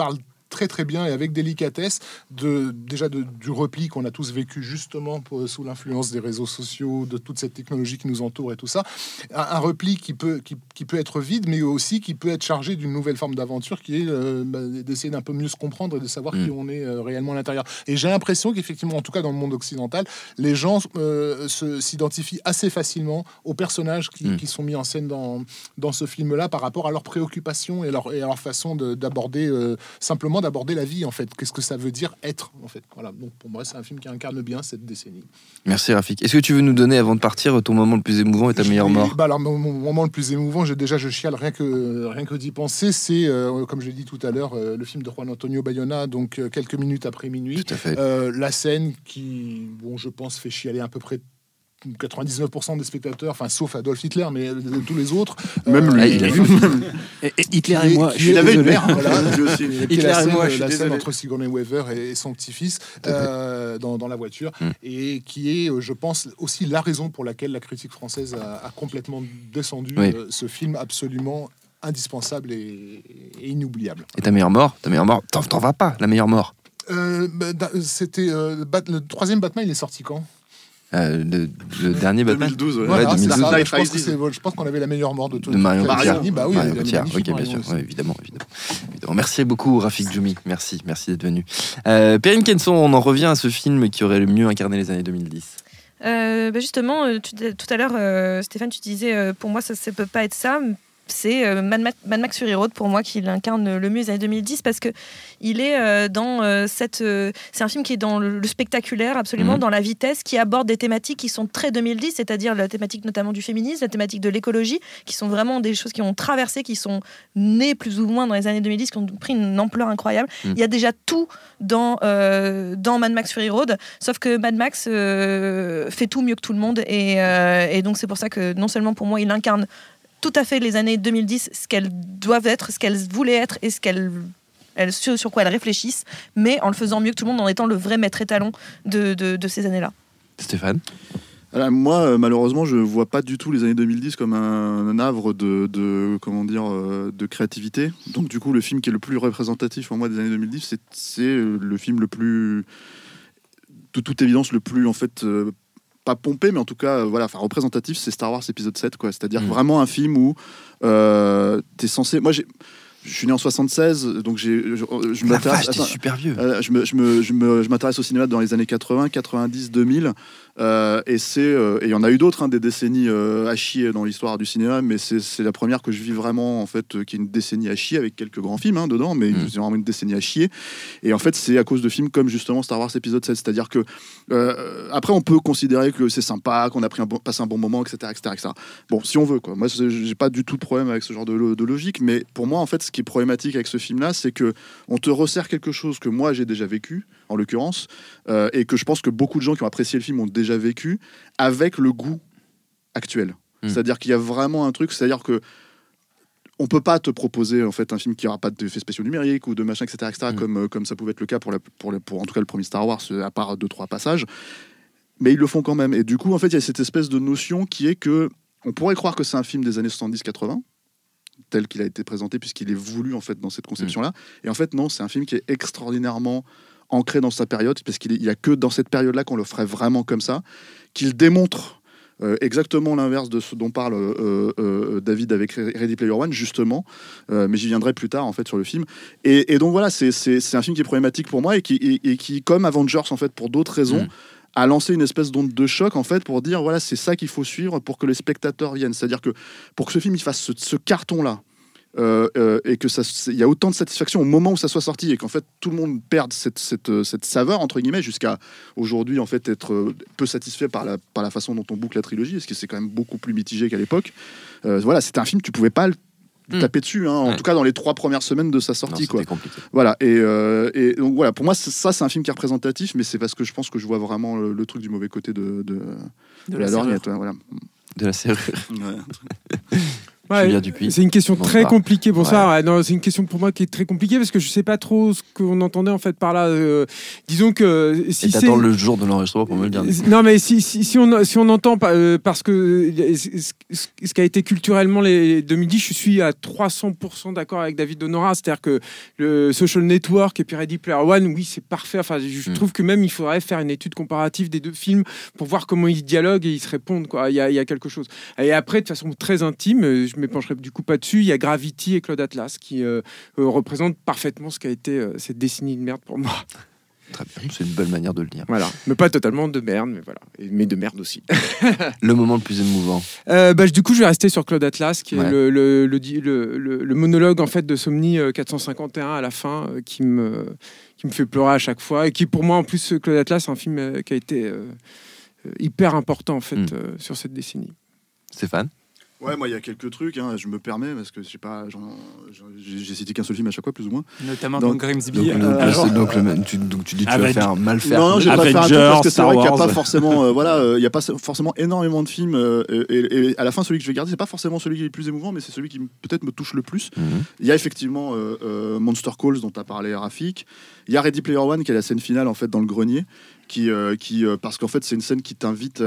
très très bien et avec délicatesse de, déjà de, du repli qu'on a tous vécu justement pour, sous l'influence des réseaux sociaux, de toute cette technologie qui nous entoure et tout ça. Un, un repli qui peut, qui, qui peut être vide, mais aussi qui peut être chargé d'une nouvelle forme d'aventure qui est euh, bah, d'essayer d'un peu mieux se comprendre et de savoir mmh. qui on est euh, réellement à l'intérieur. Et j'ai l'impression qu'effectivement, en tout cas dans le monde occidental, les gens euh, se, s'identifient assez facilement aux personnages qui, mmh. qui sont mis en scène dans, dans ce film-là par rapport à leurs préoccupations et, leur, et à leur façon de, d'aborder euh, simplement d'aborder la vie en fait. Qu'est-ce que ça veut dire être en fait. Voilà. Donc pour moi, c'est un film qui incarne bien cette décennie. Merci Rafik. Est-ce que tu veux nous donner avant de partir ton moment le plus émouvant et ta meilleure mort? Bah alors mon, mon moment le plus émouvant, j'ai déjà je chiale rien que rien que d'y penser, c'est euh, comme je l'ai dit tout à l'heure, euh, le film de Juan Antonio Bayona, donc euh, quelques minutes après minuit. Tout à fait. Euh, la scène qui, bon, je pense, fait chialer à peu près quatre-vingt-dix-neuf pour cent des spectateurs, enfin sauf Adolf Hitler, mais euh, tous les autres. Même lui, euh, il a vu. Et, et Hitler et moi, je suis désolé. Une mère, voilà, aussi. Hitler la scène, et moi, je suis la scène entre Sigourney Weaver et, et son petit-fils euh, dans, dans la voiture, mm. et qui est, je pense, aussi la raison pour laquelle la critique française a, a complètement descendu oui. euh, ce film absolument indispensable et, et inoubliable. Et ta meilleure mort, ta meilleure mort, t'en, t'en vas pas, la meilleure mort. Euh, bah, c'était euh, le troisième Batman, il est sorti quand? Euh, le, le dernier Batman deux mille douze, ouais. Voilà, ouais, deux mille douze. Ça, je, pense que c'est, je pense qu'on avait la meilleure mort de tout. De Marion Cotillard. Bah oui, Marion Cotillard. Ok, bien sûr. Ouais, évidemment, évidemment, évidemment. Merci beaucoup, Rafik Djoumi. Merci, merci d'être venu. Euh, Perrine Kenson, on en revient à ce film qui aurait le mieux incarné les années deux mille dix. Euh, bah justement, tu, tout à l'heure, euh, Stéphane, tu disais, euh, pour moi, ça ne peut pas être ça. C'est euh, Mad, Max, Mad Max Fury Road pour moi qui l'incarne le mieux les années deux mille dix parce que il est euh, dans euh, cette euh, c'est un film qui est dans le, le spectaculaire absolument, mmh. dans la vitesse, qui aborde des thématiques qui sont très deux mille dix, c'est-à-dire la thématique notamment du féminisme, la thématique de l'écologie, qui sont vraiment des choses qui ont traversé, qui sont nées plus ou moins dans les années deux mille dix, qui ont pris une ampleur incroyable. Mmh. Il y a déjà tout dans euh, dans Mad Max Fury Road, sauf que Mad Max euh, fait tout mieux que tout le monde et, euh, et donc c'est pour ça que non seulement pour moi il incarne tout à fait les années deux mille dix, ce qu'elles doivent être, ce qu'elles voulaient être et ce qu'elles, elles, sur, sur quoi elles réfléchissent, mais en le faisant mieux que tout le monde, en étant le vrai maître étalon de, de, de ces années-là. Stéphane ? Alors, moi, malheureusement, je vois pas du tout les années deux mille dix comme un, un havre de, de, comment dire, de créativité. Donc, du coup, le film qui est le plus représentatif pour moi des années deux mille dix, c'est, c'est le film le plus, de toute évidence, le plus, en fait... Euh, pas pompé, mais en tout cas, euh, voilà, enfin représentatif, c'est Star Wars épisode sept, quoi. C'est-à-dire mmh. vraiment un film où euh, t'es censé. Moi, j'ai. Je suis né en soixante-seize, donc j'ai, je, je La m'intéresse. vache, t'es super vieux. Euh, je, me, je, me, je, me, je m'intéresse au cinéma dans les années quatre-vingts, quatre-vingt-dix, deux mille. Euh, et c'est, euh, et il y en a eu d'autres, hein, des décennies euh, à chier dans l'histoire du cinéma, mais c'est, c'est la première que je vis vraiment, en fait, euh, qui est une décennie à chier avec quelques grands films hein, dedans, mais mmh. c'est vraiment une décennie à chier. Et en fait, c'est à cause de films comme justement Star Wars épisode sept, c'est-à-dire que euh, après, on peut considérer que c'est sympa, qu'on a pris un bon, passé un bon moment, et cetera, et cetera, et cetera. Bon, si on veut, quoi. Moi, j'ai pas du tout de problème avec ce genre de, de logique, mais pour moi, en fait, ce qui est problématique avec ce film-là, c'est que on te resserre quelque chose que moi j'ai déjà vécu, en l'occurrence, euh, et que je pense que beaucoup de gens qui ont apprécié le film ont déjà vécu, avec le goût actuel. Mmh. C'est-à-dire qu'il y a vraiment un truc, c'est-à-dire que on peut pas te proposer en fait un film qui aura pas d'effets spéciaux numériques ou de machin, et cetera, et cetera, mmh. comme comme ça pouvait être le cas pour la, pour, la, pour en tout cas le premier Star Wars, à part deux trois passages. Mais ils le font quand même. Et du coup, en fait, il y a cette espèce de notion qui est que on pourrait croire que c'est un film des années soixante-dix quatre-vingts. Tel qu'il a été présenté, puisqu'il est voulu en fait dans cette conception-là. Mmh. Et en fait, non, c'est un film qui est extraordinairement ancré dans sa période, parce qu'il n'y a que dans cette période-là qu'on le ferait vraiment comme ça, qu'il démontre euh, exactement l'inverse de ce dont parle euh, euh, David avec Ready Player One, justement. Euh, mais j'y viendrai plus tard en fait sur le film. Et, et donc voilà, c'est, c'est, c'est un film qui est problématique pour moi et qui, et, et qui, comme Avengers en fait, pour d'autres raisons. Mmh. a lancé une espèce d'onde de choc en fait pour dire voilà c'est ça qu'il faut suivre pour que les spectateurs viennent, c'est-à-dire que pour que ce film il fasse ce, ce carton là euh, euh, et que ça il y a autant de satisfaction au moment où ça soit sorti et qu'en fait tout le monde perde cette, cette, cette saveur entre guillemets jusqu'à aujourd'hui en fait être peu satisfait par la, par la façon dont on boucle la trilogie, parce que c'est quand même beaucoup plus mitigé qu'à l'époque. Euh, voilà, c'était un film tu pouvais pas le Mmh. taper dessus, hein, en ouais. tout cas dans les trois premières semaines de sa sortie. Non, quoi. Compliqué. Voilà, et, euh, et donc voilà, pour moi, ça c'est un film qui est représentatif, mais c'est parce que je pense que je vois vraiment le, le truc du mauvais côté de, de, de, de la, la lorgnette. Ouais, voilà. De la serrure. Ouais. Ouais, Julia Dupuis. C'est une question Bonsoir. très compliquée pour Ouais. ça. Ouais, non, c'est une question pour moi qui est très compliquée parce que je sais pas trop ce qu'on entendait en fait par là. Euh, disons que si Et c'est t'attends le jour de l'enregistrement pour me le dire. non mais si, si, si on si on entend pas euh, parce que ce, ce qui a été culturellement les deux mille dix, je suis à trois cents pour cent d'accord avec David Donora, c'est-à-dire que le Social Network et puis Ready Player One, oui c'est parfait. Enfin je Mm. trouve que même il faudrait faire une étude comparative des deux films pour voir comment ils dialoguent et ils se répondent quoi. Il y a, il y a quelque chose. Et après de façon très intime, je m'épancherai du coup pas dessus. Il y a Gravity et Claude Atlas qui euh, euh, représentent parfaitement ce qu'a été euh, cette décennie de merde pour moi. Très bien, c'est une belle manière de le dire. Voilà, mais pas totalement de merde, mais voilà, et, mais de merde aussi. Le moment le plus émouvant. Euh, bah, du coup, je vais rester sur Claude Atlas, qui Ouais. est le, le, le, le, le, le monologue en fait de Somni euh, quatre cent cinquante et un à la fin, euh, qui me qui me fait pleurer à chaque fois, et qui pour moi en plus Claude Atlas, c'est un film euh, qui a été euh, euh, hyper important en fait Mm. euh, sur cette décennie. Stéphane. Ouais, moi, il y a quelques trucs, hein, je me permets, parce que je sais pas, j'en- j'en- j'ai j'ai cité qu'un seul film à chaque fois, plus ou moins. Notamment Donc- dans Grimsby. Donc, euh, donc, alors- c'est- donc, le même- tu, donc tu dis que tu vas Avec- faire mal faire. Non, non, j'ai pas fait un truc Avengers, parce que c'est Star vrai qu'il n'y a Wars. pas forcément, euh, voilà, euh, il y a pas forcément énormément de films. euh, et, et à la fin, celui que je vais garder, c'est pas forcément celui qui est le plus émouvant, mais c'est celui qui m- peut-être me touche le plus. Mhm. Il y a effectivement euh, euh, Monster Calls dont tu as parlé, Rafik. Il y a Ready Player One qui est la scène finale en fait dans le grenier, qui, euh, qui euh, parce qu'en fait c'est une scène qui t'invite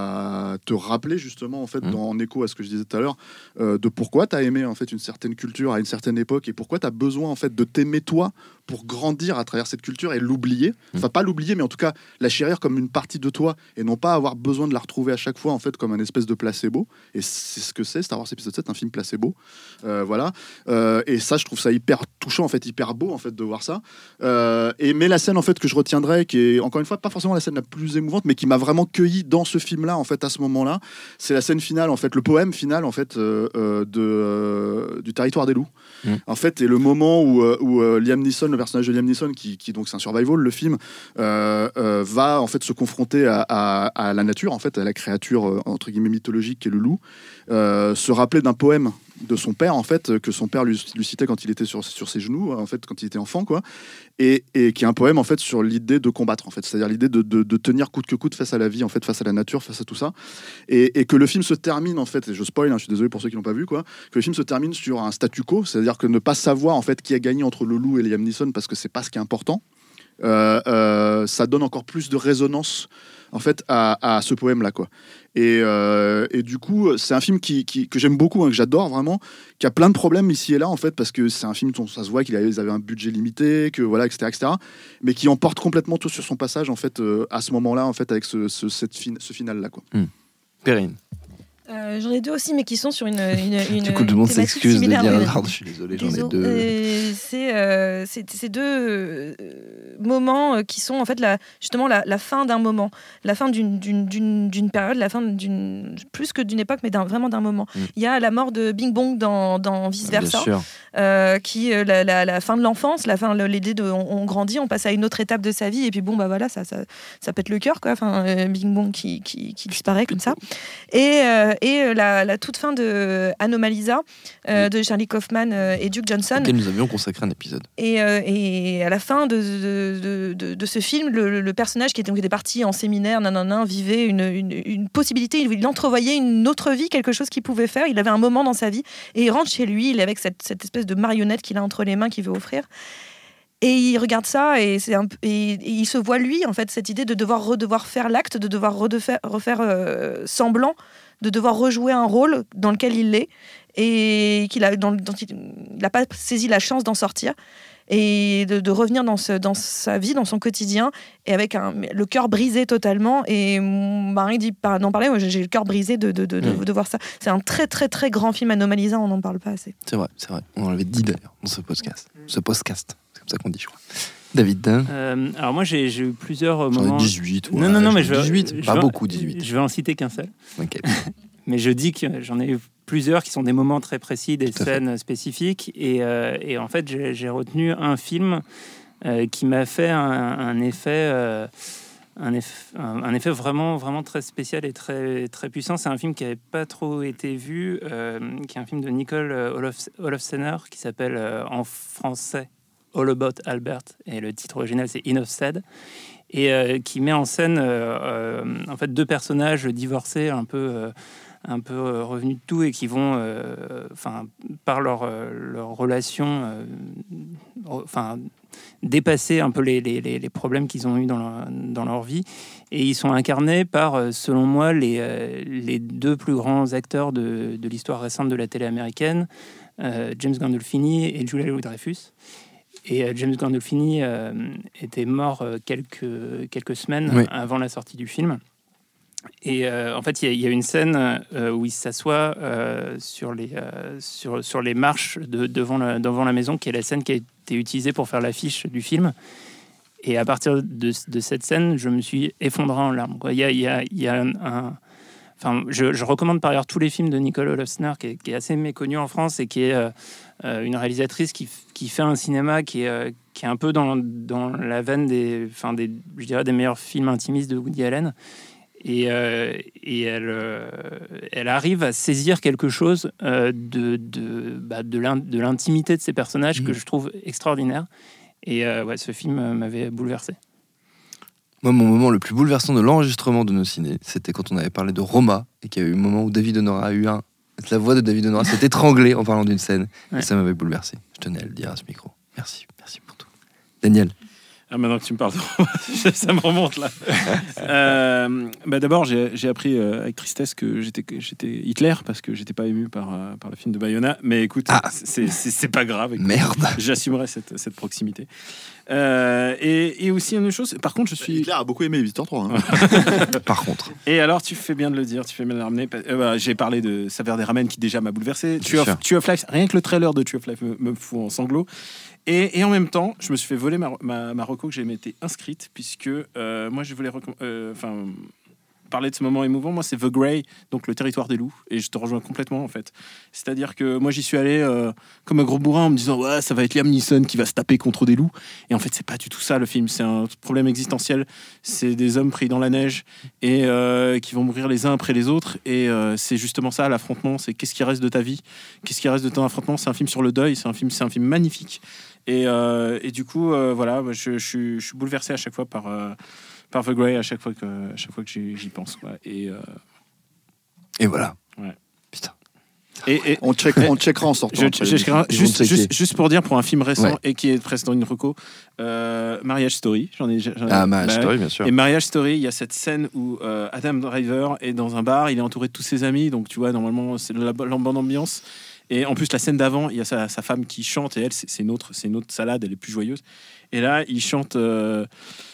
à te rappeler justement en fait Mhm. dans, en écho à ce que je disais tout à l'heure euh, de pourquoi tu as aimé en fait une certaine culture à une certaine époque et pourquoi tu as besoin en fait de t'aimer toi pour grandir à travers cette culture et l'oublier, enfin pas l'oublier mais en tout cas la chérir comme une partie de toi et non pas avoir besoin de la retrouver à chaque fois en fait comme un espèce de placebo. Et c'est ce que c'est Star Wars épisode sept, un film placebo. Euh, voilà. Euh, et ça je trouve ça hyper touchant en fait, hyper beau en fait de voir ça. Euh, et mais la scène en fait que je retiendrai, qui est encore une fois pas forcément la scène la plus émouvante, mais qui m'a vraiment cueilli dans ce film-là en fait à ce moment-là, c'est la scène finale en fait, le poème final en fait euh, euh, de euh, du Territoire des loups. Mm. En fait, et le moment où, euh, où euh, Liam Neeson, le personnage de Liam Neeson, qui, qui donc c'est un survival, le film, euh, euh, va en fait se confronter à, à, à la nature, en fait, à la créature euh, entre guillemets mythologique qui est le loup, euh, se rappeler d'un poème de son père en fait que son père lui, lui citait quand il était sur, sur ses genoux en fait quand il était enfant quoi et, et qui est un poème en fait sur l'idée de combattre en fait, c'est-à-dire l'idée de, de, de tenir coûte que coûte face à la vie en fait, face à la nature, face à tout ça et, et que le film se termine en fait, et je spoil hein, je suis désolé pour ceux qui l'ont pas vu quoi, que le film se termine sur un statu quo, c'est-à-dire que ne pas savoir en fait qui a gagné entre le loup et Liam Neeson parce que c'est pas ce qui est important, euh, euh, ça donne encore plus de résonance en fait à, à ce poème là quoi. Et, euh, et du coup c'est un film qui, qui, que j'aime beaucoup hein, que j'adore vraiment, qui a plein de problèmes ici et là en fait parce que c'est un film dont ça se voit qu'ils avaient, avaient un budget limité, que voilà etc etc, mais qui emporte complètement tout sur son passage en fait euh, à ce moment là en fait avec ce, ce, cette fin, ce final là quoi. Mm. Perrine. Euh, j'en ai deux aussi, mais qui sont sur une. une, une Du coup, tout le monde thématique s'excuse de similaire, dire mais- pardon, je suis désolé, j'en ai Désolé. deux. Euh, c'est euh, c'est- c'est deux euh, moments euh, qui sont en fait la, justement la, la fin d'un moment, la fin d'une- d'une d'une- d'une période, la fin d'une plus que d'une époque, mais d'un- vraiment d'un moment. Mm. Il y a la mort de Bing Bong dans, dans Vice Bien Versa, sûr. euh, qui euh, la, la, la fin de l'enfance, la fin, le- l'idée de on, on grandit, on passe à une autre étape de sa vie, et puis bon bah voilà, ça ça, ça pète le cœur quoi. Enfin, euh, Bing Bong qui, qui, qui disparaît comme ça. Et, euh, et la, la toute fin de Anomalisa euh, de Charlie Kaufman euh, et Duke Johnson. Auquel nous avions consacré un épisode. Et, euh, et à la fin de, de, de, de, de ce film, le, le personnage qui était, qui était parti en séminaire, nanana, vivait une, une, une possibilité, il, il entrevoyait une autre vie, quelque chose qu'il pouvait faire. Il avait un moment dans sa vie et il rentre chez lui, il est avec cette, cette espèce de marionnette qu'il a entre les mains qu'il veut offrir. Et il regarde ça et, c'est un, et, et il se voit lui, en fait, cette idée de devoir redevoir faire l'acte, de devoir redefaire, refaire euh, semblant, de devoir rejouer un rôle dans lequel il l'est et qu'il a, dans, dont il n'a pas saisi la chance d'en sortir et de, de revenir dans, ce, dans sa vie, dans son quotidien et avec un, le cœur brisé totalement. Et mon mari dit d'en parler, moi j'ai le cœur brisé de, de, de, de, Mmh. de voir ça. C'est un très très très grand film, Anomalisa, on n'en parle pas assez. C'est vrai, c'est vrai. On l'avait dit d'ailleurs dans ce podcast. Ce podcast, c'est comme ça qu'on dit, je crois. David Dunn. Euh, alors moi j'ai j'ai eu plusieurs J'en ai moments. dix-huit, ouais, non non non j'en ai mais je vais, dix-huit, je pas vais- beaucoup, dix-huit. Je vais en citer qu'un seul. Ok. Mais je dis que j'en ai eu plusieurs qui sont des moments très précis, des Tout à scènes spécifiques. Et, euh, et en fait, j'ai j'ai retenu un film euh, qui m'a fait un, un effet, euh, un, eff- un, un effet vraiment, vraiment très spécial et très, très puissant. C'est un film qui n'avait pas trop été vu, euh, qui est un film de Nicole Olof- Olofssener qui s'appelle euh, en français All About Albert. Et le titre original, c'est Enough Said. Et euh, qui met en scène euh, euh, en fait deux personnages divorcés un peu euh, un peu euh, revenus de tout et qui vont, enfin, euh, par leur, euh, leur relation, enfin, euh, dépasser un peu les, les, les problèmes qu'ils ont eus dans leur, dans leur vie. Et ils sont incarnés par, selon moi, les, euh, les deux plus grands acteurs de, de l'histoire récente de la télé américaine, euh, James Gandolfini et Julia Louis-Dreyfus. Et euh, James Gandolfini euh, était mort euh, quelques, quelques semaines oui. avant la sortie du film. Et euh, en fait, il y, y a une scène euh, où il s'assoit euh, sur, les, euh, sur, sur les marches de, devant, la, devant la maison, qui est la scène qui a été utilisée pour faire l'affiche du film. Et à partir de, de cette scène, je me suis effondré en larmes. Il y a, y a, y a un... un Enfin, je, je recommande par ailleurs tous les films de Nicole Holofcener, qui est, qui est assez méconnue en France et qui est euh, euh, une réalisatrice qui, qui fait un cinéma qui est, euh, qui est un peu dans, dans la veine des, enfin des, je dirais, des meilleurs films intimistes de Woody Allen. Et, euh, et elle, euh, elle arrive à saisir quelque chose euh, de, de, bah, de, l'in, de l'intimité de ces personnages mmh. que je trouve extraordinaire. Et euh, ouais, ce film m'avait bouleversé. Moi, mon moment le plus bouleversant de l'enregistrement de nos ciné, c'était quand on avait parlé de Roma et qu'il y a eu un moment où David Honora a eu un... La voix de David Honora s'est étranglée en parlant d'une scène. Ouais. Et ça m'avait bouleversé. Je tenais à le dire à ce micro. Merci, merci pour tout. Daniel. Ah, maintenant que tu me parles de Roma, ça me remonte là. euh, bah d'abord, j'ai, j'ai appris euh, avec tristesse que j'étais, que j'étais Hitler parce que j'étais pas ému par, euh, par le film de Bayona. Mais écoute, ah. c'est, c'est, c'est pas grave. Écoute, merde. J'assumerai cette, cette proximité. Euh, et, et aussi une autre chose, par contre, je suis. Hitler a beaucoup aimé Visiteur trois. Hein. Par contre. Et alors, tu fais bien de le dire, tu fais bien de le ramener. Euh, bah, j'ai parlé de Saveur des Ramen qui déjà m'a bouleversé. Tree of, Tree of Life, rien que le trailer de Tree of Life me, me fout en sanglots. Et, et en même temps, je me suis fait voler ma, ma, ma reco que j'ai été inscrite, puisque euh, moi, je voulais recom- euh, parler de ce moment émouvant. Moi, c'est The Grey, donc le territoire des loups, et je te rejoins complètement, en fait. C'est-à-dire que moi, j'y suis allé euh, comme un gros bourrin en me disant « Ouais, ça va être Liam Neeson qui va se taper contre des loups. » Et en fait, c'est pas du tout ça, le film. C'est un problème existentiel. C'est des hommes pris dans la neige et euh, qui vont mourir les uns après les autres. Et euh, c'est justement ça, l'affrontement. C'est qu'est-ce qui reste de ta vie ? Qu'est-ce qui reste de ton affrontement ? C'est un film sur le deuil. C'est un film, c'est un film magnifique. Et, euh, et du coup, euh, voilà, je, je, je suis bouleversé à chaque fois par, euh, par The Grey, à chaque fois que, à chaque fois que j'y, j'y pense. Quoi. Et, euh... et voilà. Ouais. Putain. Et, et, on, check, on checkera en sortant. Je, je, je, juste, juste, juste pour dire, pour un film récent ouais. et qui est presque dans une reco, euh, Marriage Story. J'en ai, j'en ai, ah, Marriage bah, Story, bien sûr. Et Marriage Story, il y a cette scène où euh, Adam Driver est dans un bar, il est entouré de tous ses amis, donc tu vois, normalement, c'est la, la bonne ambiance. Et en plus, la scène d'avant, il y a sa, sa femme qui chante, et elle, c'est, c'est, une autre, c'est une autre salade, elle est plus joyeuse. Et là, il chante, euh,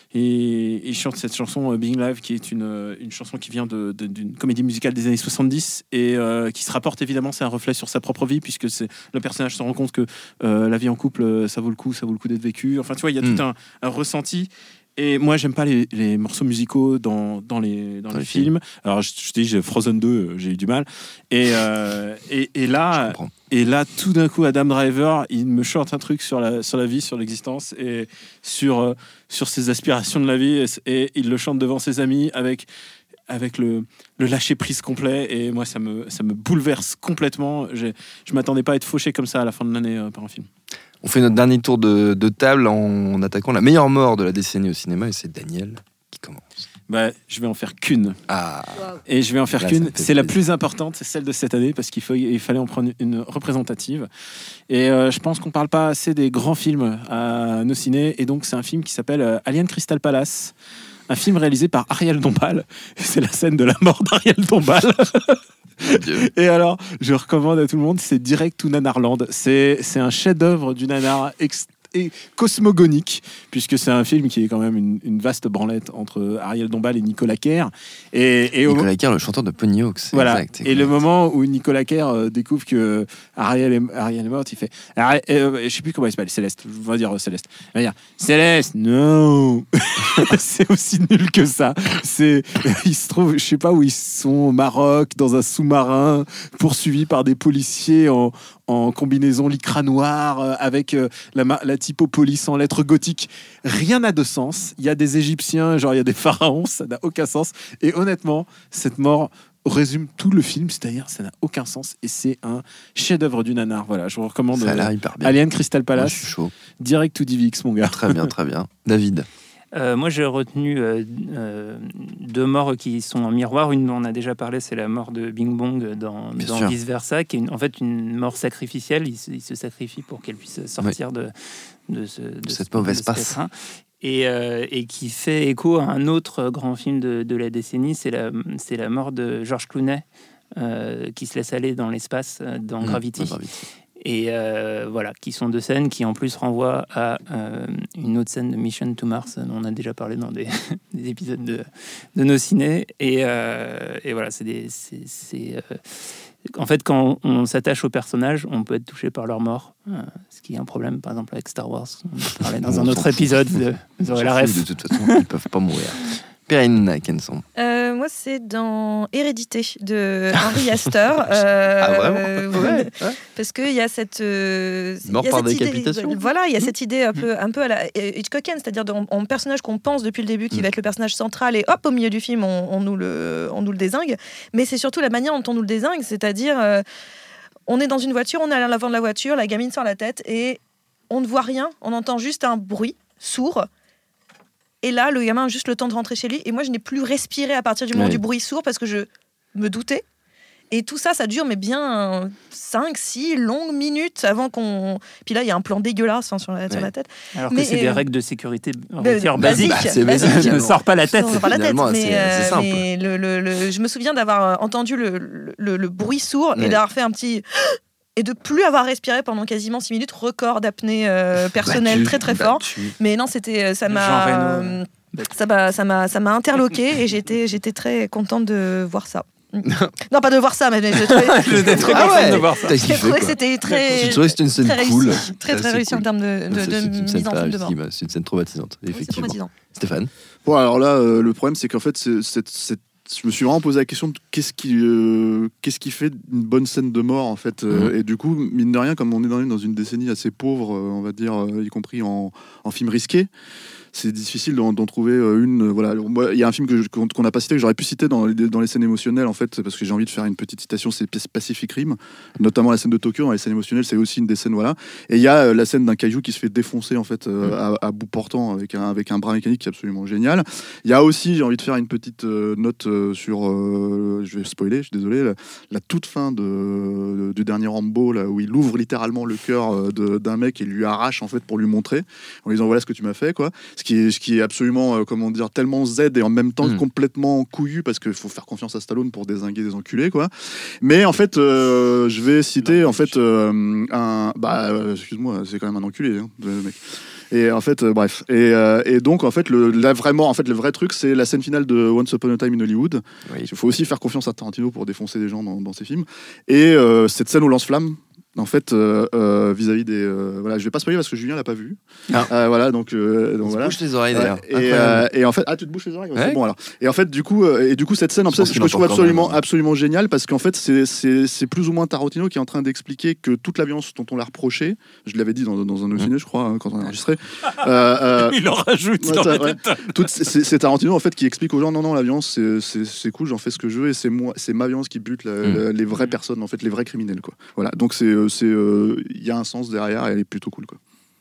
et, il chante cette chanson euh, Being Live, qui est une, une chanson qui vient de, de, d'une comédie musicale des années soixante-dix, et euh, qui se rapporte évidemment, c'est un reflet sur sa propre vie, puisque c'est, le personnage se rend compte que euh, la vie en couple, ça vaut le coup, ça vaut le coup d'être vécu. Enfin, tu vois, il y a mmh. tout un, un ressenti. Et moi, j'aime pas les, les morceaux musicaux dans, dans les, dans dans les films. films. Alors, je, je te dis, j'ai Frozen deux, j'ai eu du mal. Et, euh, et, et, là, et là, tout d'un coup, Adam Driver, il me chante un truc sur la, sur la vie, sur l'existence et sur, euh, sur ses aspirations de la vie. Et, et il le chante devant ses amis avec, avec le, le lâcher-prise complet. Et moi, ça me, ça me bouleverse complètement. J'ai, je m'attendais pas à être fauché comme ça à la fin de l'année euh, par un film. On fait notre dernier tour de, de table en attaquant la meilleure mort de la décennie au cinéma, et c'est Daniel qui commence. Bah, je vais en faire qu'une. Ah. Et je vais en faire Là, qu'une. C'est plaisir. La plus importante, c'est celle de cette année, parce qu'il faut, il fallait en prendre une représentative. Et euh, je pense qu'on parle pas assez des grands films à nos cinés. Et donc, c'est un film qui s'appelle euh, Alien Crystal Palace. Un film réalisé par Ariel Dombal. C'est la scène de la mort d'Ariel Dombal. Et alors, je recommande à tout le monde, c'est Direct to Nanarland. C'est, c'est un chef-d'œuvre du nanar ex- et cosmogonique, puisque c'est un film qui est quand même une, une vaste branlette entre Ariel Dombal et Nicolas Kerr. Et, et Nicolas au... Kerr, le chanteur de Pony Hawks. Voilà. Exact, et le moment où Nicolas Kerr euh, découvre que Ariel est, Ariel est morte, il fait. Ariel, euh, je sais plus comment il s'appelle, Céleste. Je vais dire euh, Céleste. Il va dire Céleste, non. C'est aussi nul que ça. C'est, ils se trouvent, je sais pas où ils sont, au Maroc, dans un sous-marin, poursuivis par des policiers en, en combinaison lycra noire, euh, avec euh, la, la typo police en lettres gothiques. Rien n'a de sens. Il y a des Égyptiens, genre il y a des pharaons, ça n'a aucun sens. Et honnêtement, cette mort résume tout le film, c'est-à-dire ça n'a aucun sens et c'est un chef-d'œuvre du nanar. Voilà, je vous recommande ça a l'air hyper bien. Alien Crystal Palace. Moi, je suis chaud. Direct to D V X, mon gars. Très bien, très bien. David. Euh, moi, j'ai retenu euh, euh, deux morts qui sont en miroir. Une dont on a déjà parlé, c'est la mort de Bing Bong dans, dans Vice Versa, qui est une, en fait une mort sacrificielle. Il se, il se sacrifie pour qu'elle puisse sortir oui. de, de, ce, de cette ce, mauvaise de passe. Et, euh, et qui fait écho à un autre grand film de, de la décennie, c'est la, c'est la mort de George Clooney, euh, qui se laisse aller dans l'espace dans mmh, Gravity. Gravity. Et euh, voilà, qui sont deux scènes qui en plus renvoient à euh, une autre scène de Mission to Mars, dont on a déjà parlé dans des, des épisodes de, de nos ciné. Et, euh, et voilà, c'est des... C'est, c'est, euh, en fait, quand on s'attache aux personnages, on peut être touché par leur mort, euh, ce qui est un problème, par exemple, avec Star Wars. On en parlait dans un autre épisode, vous, vous aurez la ref. De toute façon, ils peuvent pas mourir. Perrine Kenson. Euh, moi, c'est dans Hérédité de Henry Astor. Euh, ah, vraiment ouais, ouais. Parce qu'il y a cette. Euh, Mort y a par cette décapitation. Idée, voilà, il y a mmh. cette idée un peu, un peu à la Hitchcockienne, c'est-à-dire un personnage qu'on pense depuis le début qui mmh. va être le personnage central, et hop, au milieu du film, on, on, nous, le, on nous le dézingue. Mais c'est surtout la manière dont on nous le dézingue, c'est-à-dire, euh, on est dans une voiture, on est à l'avant de la voiture, la gamine sort la tête, et on ne voit rien, on entend juste un bruit sourd. Et là, le gamin a juste le temps de rentrer chez lui. Et moi, je n'ai plus respiré à partir du moment ouais. du bruit sourd parce que je me doutais. Et tout ça, ça dure mais bien cinq, six longues minutes avant qu'on... Puis là, il y a un plan dégueulasse hein, sur, la, ouais. sur la tête. Alors mais, que c'est euh, des règles de sécurité basiques. Basique. Bah, c'est basique. Ne sors pas la tête. Ne sors pas la tête. Mais, c'est, euh, c'est simple. mais le, le, le, je me souviens d'avoir entendu le, le, le bruit sourd ouais. et d'avoir fait un petit... Et de plus avoir respiré pendant quasiment six minutes, record d'apnée euh, personnelle très très fort. Battu. Mais non, c'était... Ça m'a... Euh, Ça m'a, ça m'a, ça m'a interloqué et j'étais, j'étais très contente de voir ça. Non, pas de voir ça, mais je trouvais, j'étais très contente ah ouais, de voir ça. J'ai trouvé que c'était très, je trouvais que c'était une scène très cool, réussi, très très réussi cool. en termes de, de, de, de mise en scène de mort. C'est une scène traumatisante, oui, effectivement. C'est traumatisant. Stéphane. Bon, alors là, euh, le problème, c'est qu'en fait, c'est, c'est, c'est, je me suis vraiment posé la question de qu'est-ce qui, euh, qu'est-ce qui fait une bonne scène de mort, en fait. Euh, mmh. Et du coup, mine de rien, comme on est dans une, dans une décennie assez pauvre, euh, on va dire, euh, y compris en, en films risqués, c'est difficile d'en, d'en trouver une. Voilà, il y a un film que je, qu'on n'a pas cité, que j'aurais pu citer dans, dans les scènes émotionnelles, en fait, parce que j'ai envie de faire une petite citation, c'est Pacific Rim, notamment la scène de Tokyo. Dans les scènes émotionnelles, c'est aussi une des scènes, voilà. Et il y a la scène d'un kaiju qui se fait défoncer, en fait, euh, à, à bout portant, avec un, avec un bras mécanique qui est absolument génial. Il y a aussi, j'ai envie de faire une petite euh, note euh, sur, euh, je vais spoiler, je suis désolé, la, la toute fin de, de, du dernier Rambo, là, où il ouvre littéralement le cœur de, d'un mec et lui arrache, en fait, pour lui montrer, en lui disant voilà ce que tu m'as fait, quoi. Ce qui est, ce qui est absolument, euh, comment dire, tellement Z et en même temps mmh. complètement couillu, parce qu'il faut faire confiance à Stallone pour dézinguer des enculés, quoi. Mais en fait, euh, je vais citer, en fait, euh, un... Bah, euh, excuse-moi, c'est quand même un enculé, hein, le mec. Et en fait, euh, bref. Et, euh, et donc, en fait, le, là, vraiment, en fait, le vrai truc, c'est la scène finale de Once Upon a Time in Hollywood. Oui. Il faut aussi faire confiance à Tarantino pour défoncer des gens dans, dans ses films. Et euh, cette scène au lance-flamme, en fait, euh, euh, vis-à-vis des... Euh, voilà, je vais pas spoiler parce que Julien l'a pas vu. Ah. Euh, voilà, donc... Euh, donc On voilà. se bouche les oreilles, d'ailleurs. Et, euh, et en fait... Ah, tu te bouches les oreilles ouais. C'est bon, alors. Et en fait, du coup, euh, et du coup cette scène, en fait, je, je trouve absolument, absolument géniale parce qu'en fait, c'est, c'est, c'est plus ou moins Tarantino qui est en train d'expliquer que toute la violence dont on l'a reproché, je l'avais dit dans, dans un autre mmh. ciné, je crois, hein, quand on a enregistré... Euh, euh, Il en rajoute ouais, dans ça, les ouais. Tout, c'est, c'est Tarantino, en fait, qui explique aux gens, non, non, la violence, c'est, c'est, c'est cool, j'en fais ce que je veux et c'est, moi, c'est ma violence qui bute la, mmh. la, les vraies personnes, en fait, les vrais criminels, quoi. Voilà, donc c'est... c'est euh, il y a un sens derrière et elle est plutôt cool, quoi.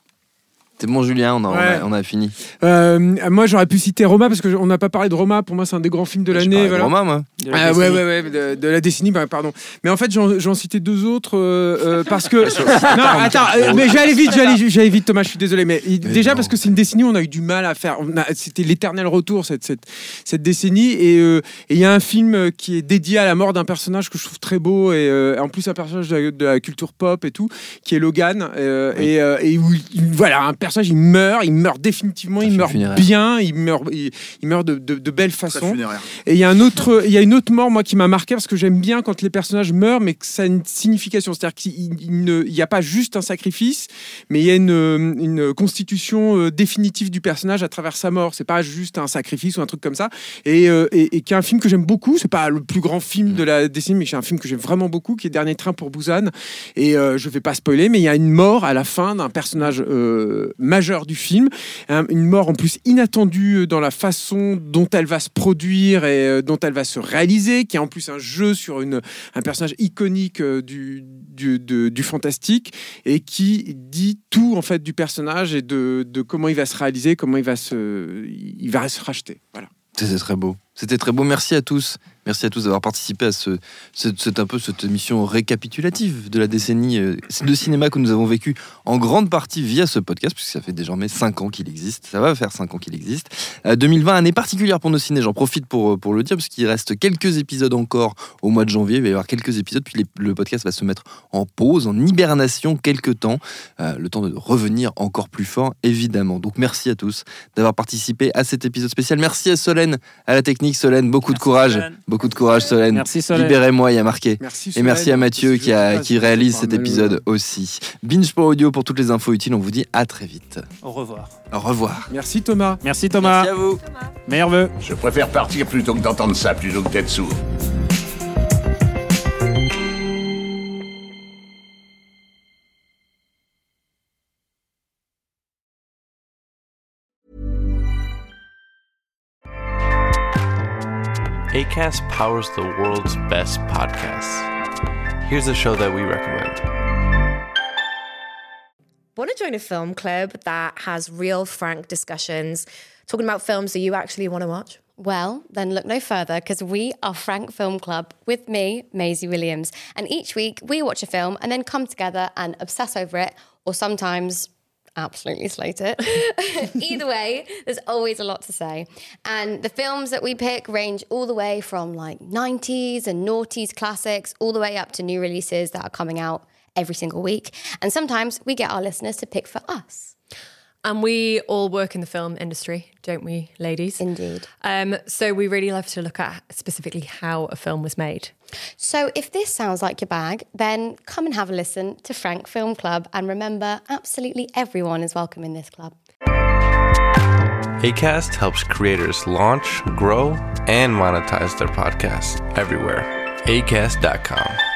C'est bon, Julien, on a, ouais. on a, on a fini. Euh, moi, j'aurais pu citer Roma parce qu'on n'a pas parlé de Roma. Pour moi, c'est un des grands films de l'année. Voilà. Roma, moi. De ah, ouais, ouais, ouais, de, de la décennie, bah, pardon. Mais en fait, j'en, j'en citais deux autres euh, euh, parce que. non, attends, euh, mais j'allais vite, j'allais, j'allais vite, Thomas. Je suis désolé, mais, mais déjà non. parce que c'est une décennie où on a eu du mal à faire. On a, c'était l'éternel retour cette cette cette décennie et il euh, y a un film qui est dédié à la mort d'un personnage que je trouve très beau et euh, en plus un personnage de la, de la culture pop et tout, qui est Logan euh, oui. et, euh, et où il, voilà, un personnage il meurt. Il meurt définitivement, il meurt funéraire. bien, il meurt, il, il meurt de, de, de belle façon. Et il y a un autre, il y a une autre mort moi qui m'a marqué parce que j'aime bien quand les personnages meurent, mais que ça a une signification. C'est-à-dire qu'il n'y a pas juste un sacrifice, mais il y a une, une constitution définitive du personnage à travers sa mort. C'est pas juste un sacrifice ou un truc comme ça. Et, et, et qui est un film que j'aime beaucoup. C'est pas le plus grand film de la décennie, mais c'est un film que j'aime vraiment beaucoup, qui est Dernier train pour Busan. Et euh, je vais pas spoiler, mais il y a une mort à la fin d'un personnage euh, majeur du film. Hein, une mort en plus inattendue dans la façon dont elle va se produire et euh, dont elle va se réaliser, qui est en plus un jeu sur une, un personnage iconique euh, du, du, de, du fantastique et qui dit tout en fait du personnage et de, de comment il va se réaliser, comment il va se, il va se racheter. Voilà. C'était très beau. C'était très beau. Merci à tous. Merci à tous d'avoir participé à ce, ce, cette, un peu cette émission récapitulative de la décennie de cinéma que nous avons vécu en grande partie via ce podcast, puisque ça fait désormais cinq ans qu'il existe. Ça va faire cinq ans qu'il existe. Euh, deux mille vingt, année particulière pour nos ciné. J'en profite pour, pour le dire, parce qu'il reste quelques épisodes encore au mois de janvier. Il va y avoir quelques épisodes, puis les, le podcast va se mettre en pause, en hibernation quelques temps. Euh, le temps de revenir encore plus fort, évidemment. Donc merci à tous d'avoir participé à cet épisode spécial. Merci à Solène, à la technique. Solène, beaucoup merci de courage. Solène. Beaucoup de courage, Solène. Merci, Solène. Libérez-moi, il y a marqué. Merci, et merci à Mathieu qui, a, qui réalise cet épisode aussi. Binge pour audio pour toutes les infos utiles. On vous dit à très vite. Au revoir. Au revoir. Merci Thomas. Merci Thomas. Merci à vous. Meilleurs vœux. Je préfère partir plutôt que d'entendre ça, plutôt que d'être sourd. Acast powers the world's best podcasts. Here's a show that we recommend. Want to join a film club that has real, frank discussions, talking about films that you actually want to watch? Well, then look no further, because we are Frank Film Club with me, Maisie Williams. And each week we watch a film and then come together and obsess over it, or sometimes absolutely slate it. Either way, there's always a lot to say. And the films that we pick range all the way from like nineties and noughties classics, all the way up to new releases that are coming out every single week. And sometimes we get our listeners to pick for us. And we all work in the film industry, don't we, ladies? Indeed. Um, so we really love to look at specifically how a film was made. So if this sounds like your bag, then come and have a listen to Frank Film Club. And remember, absolutely everyone is welcome in this club. Acast helps creators launch, grow, and monetize their podcasts everywhere. acast dot com.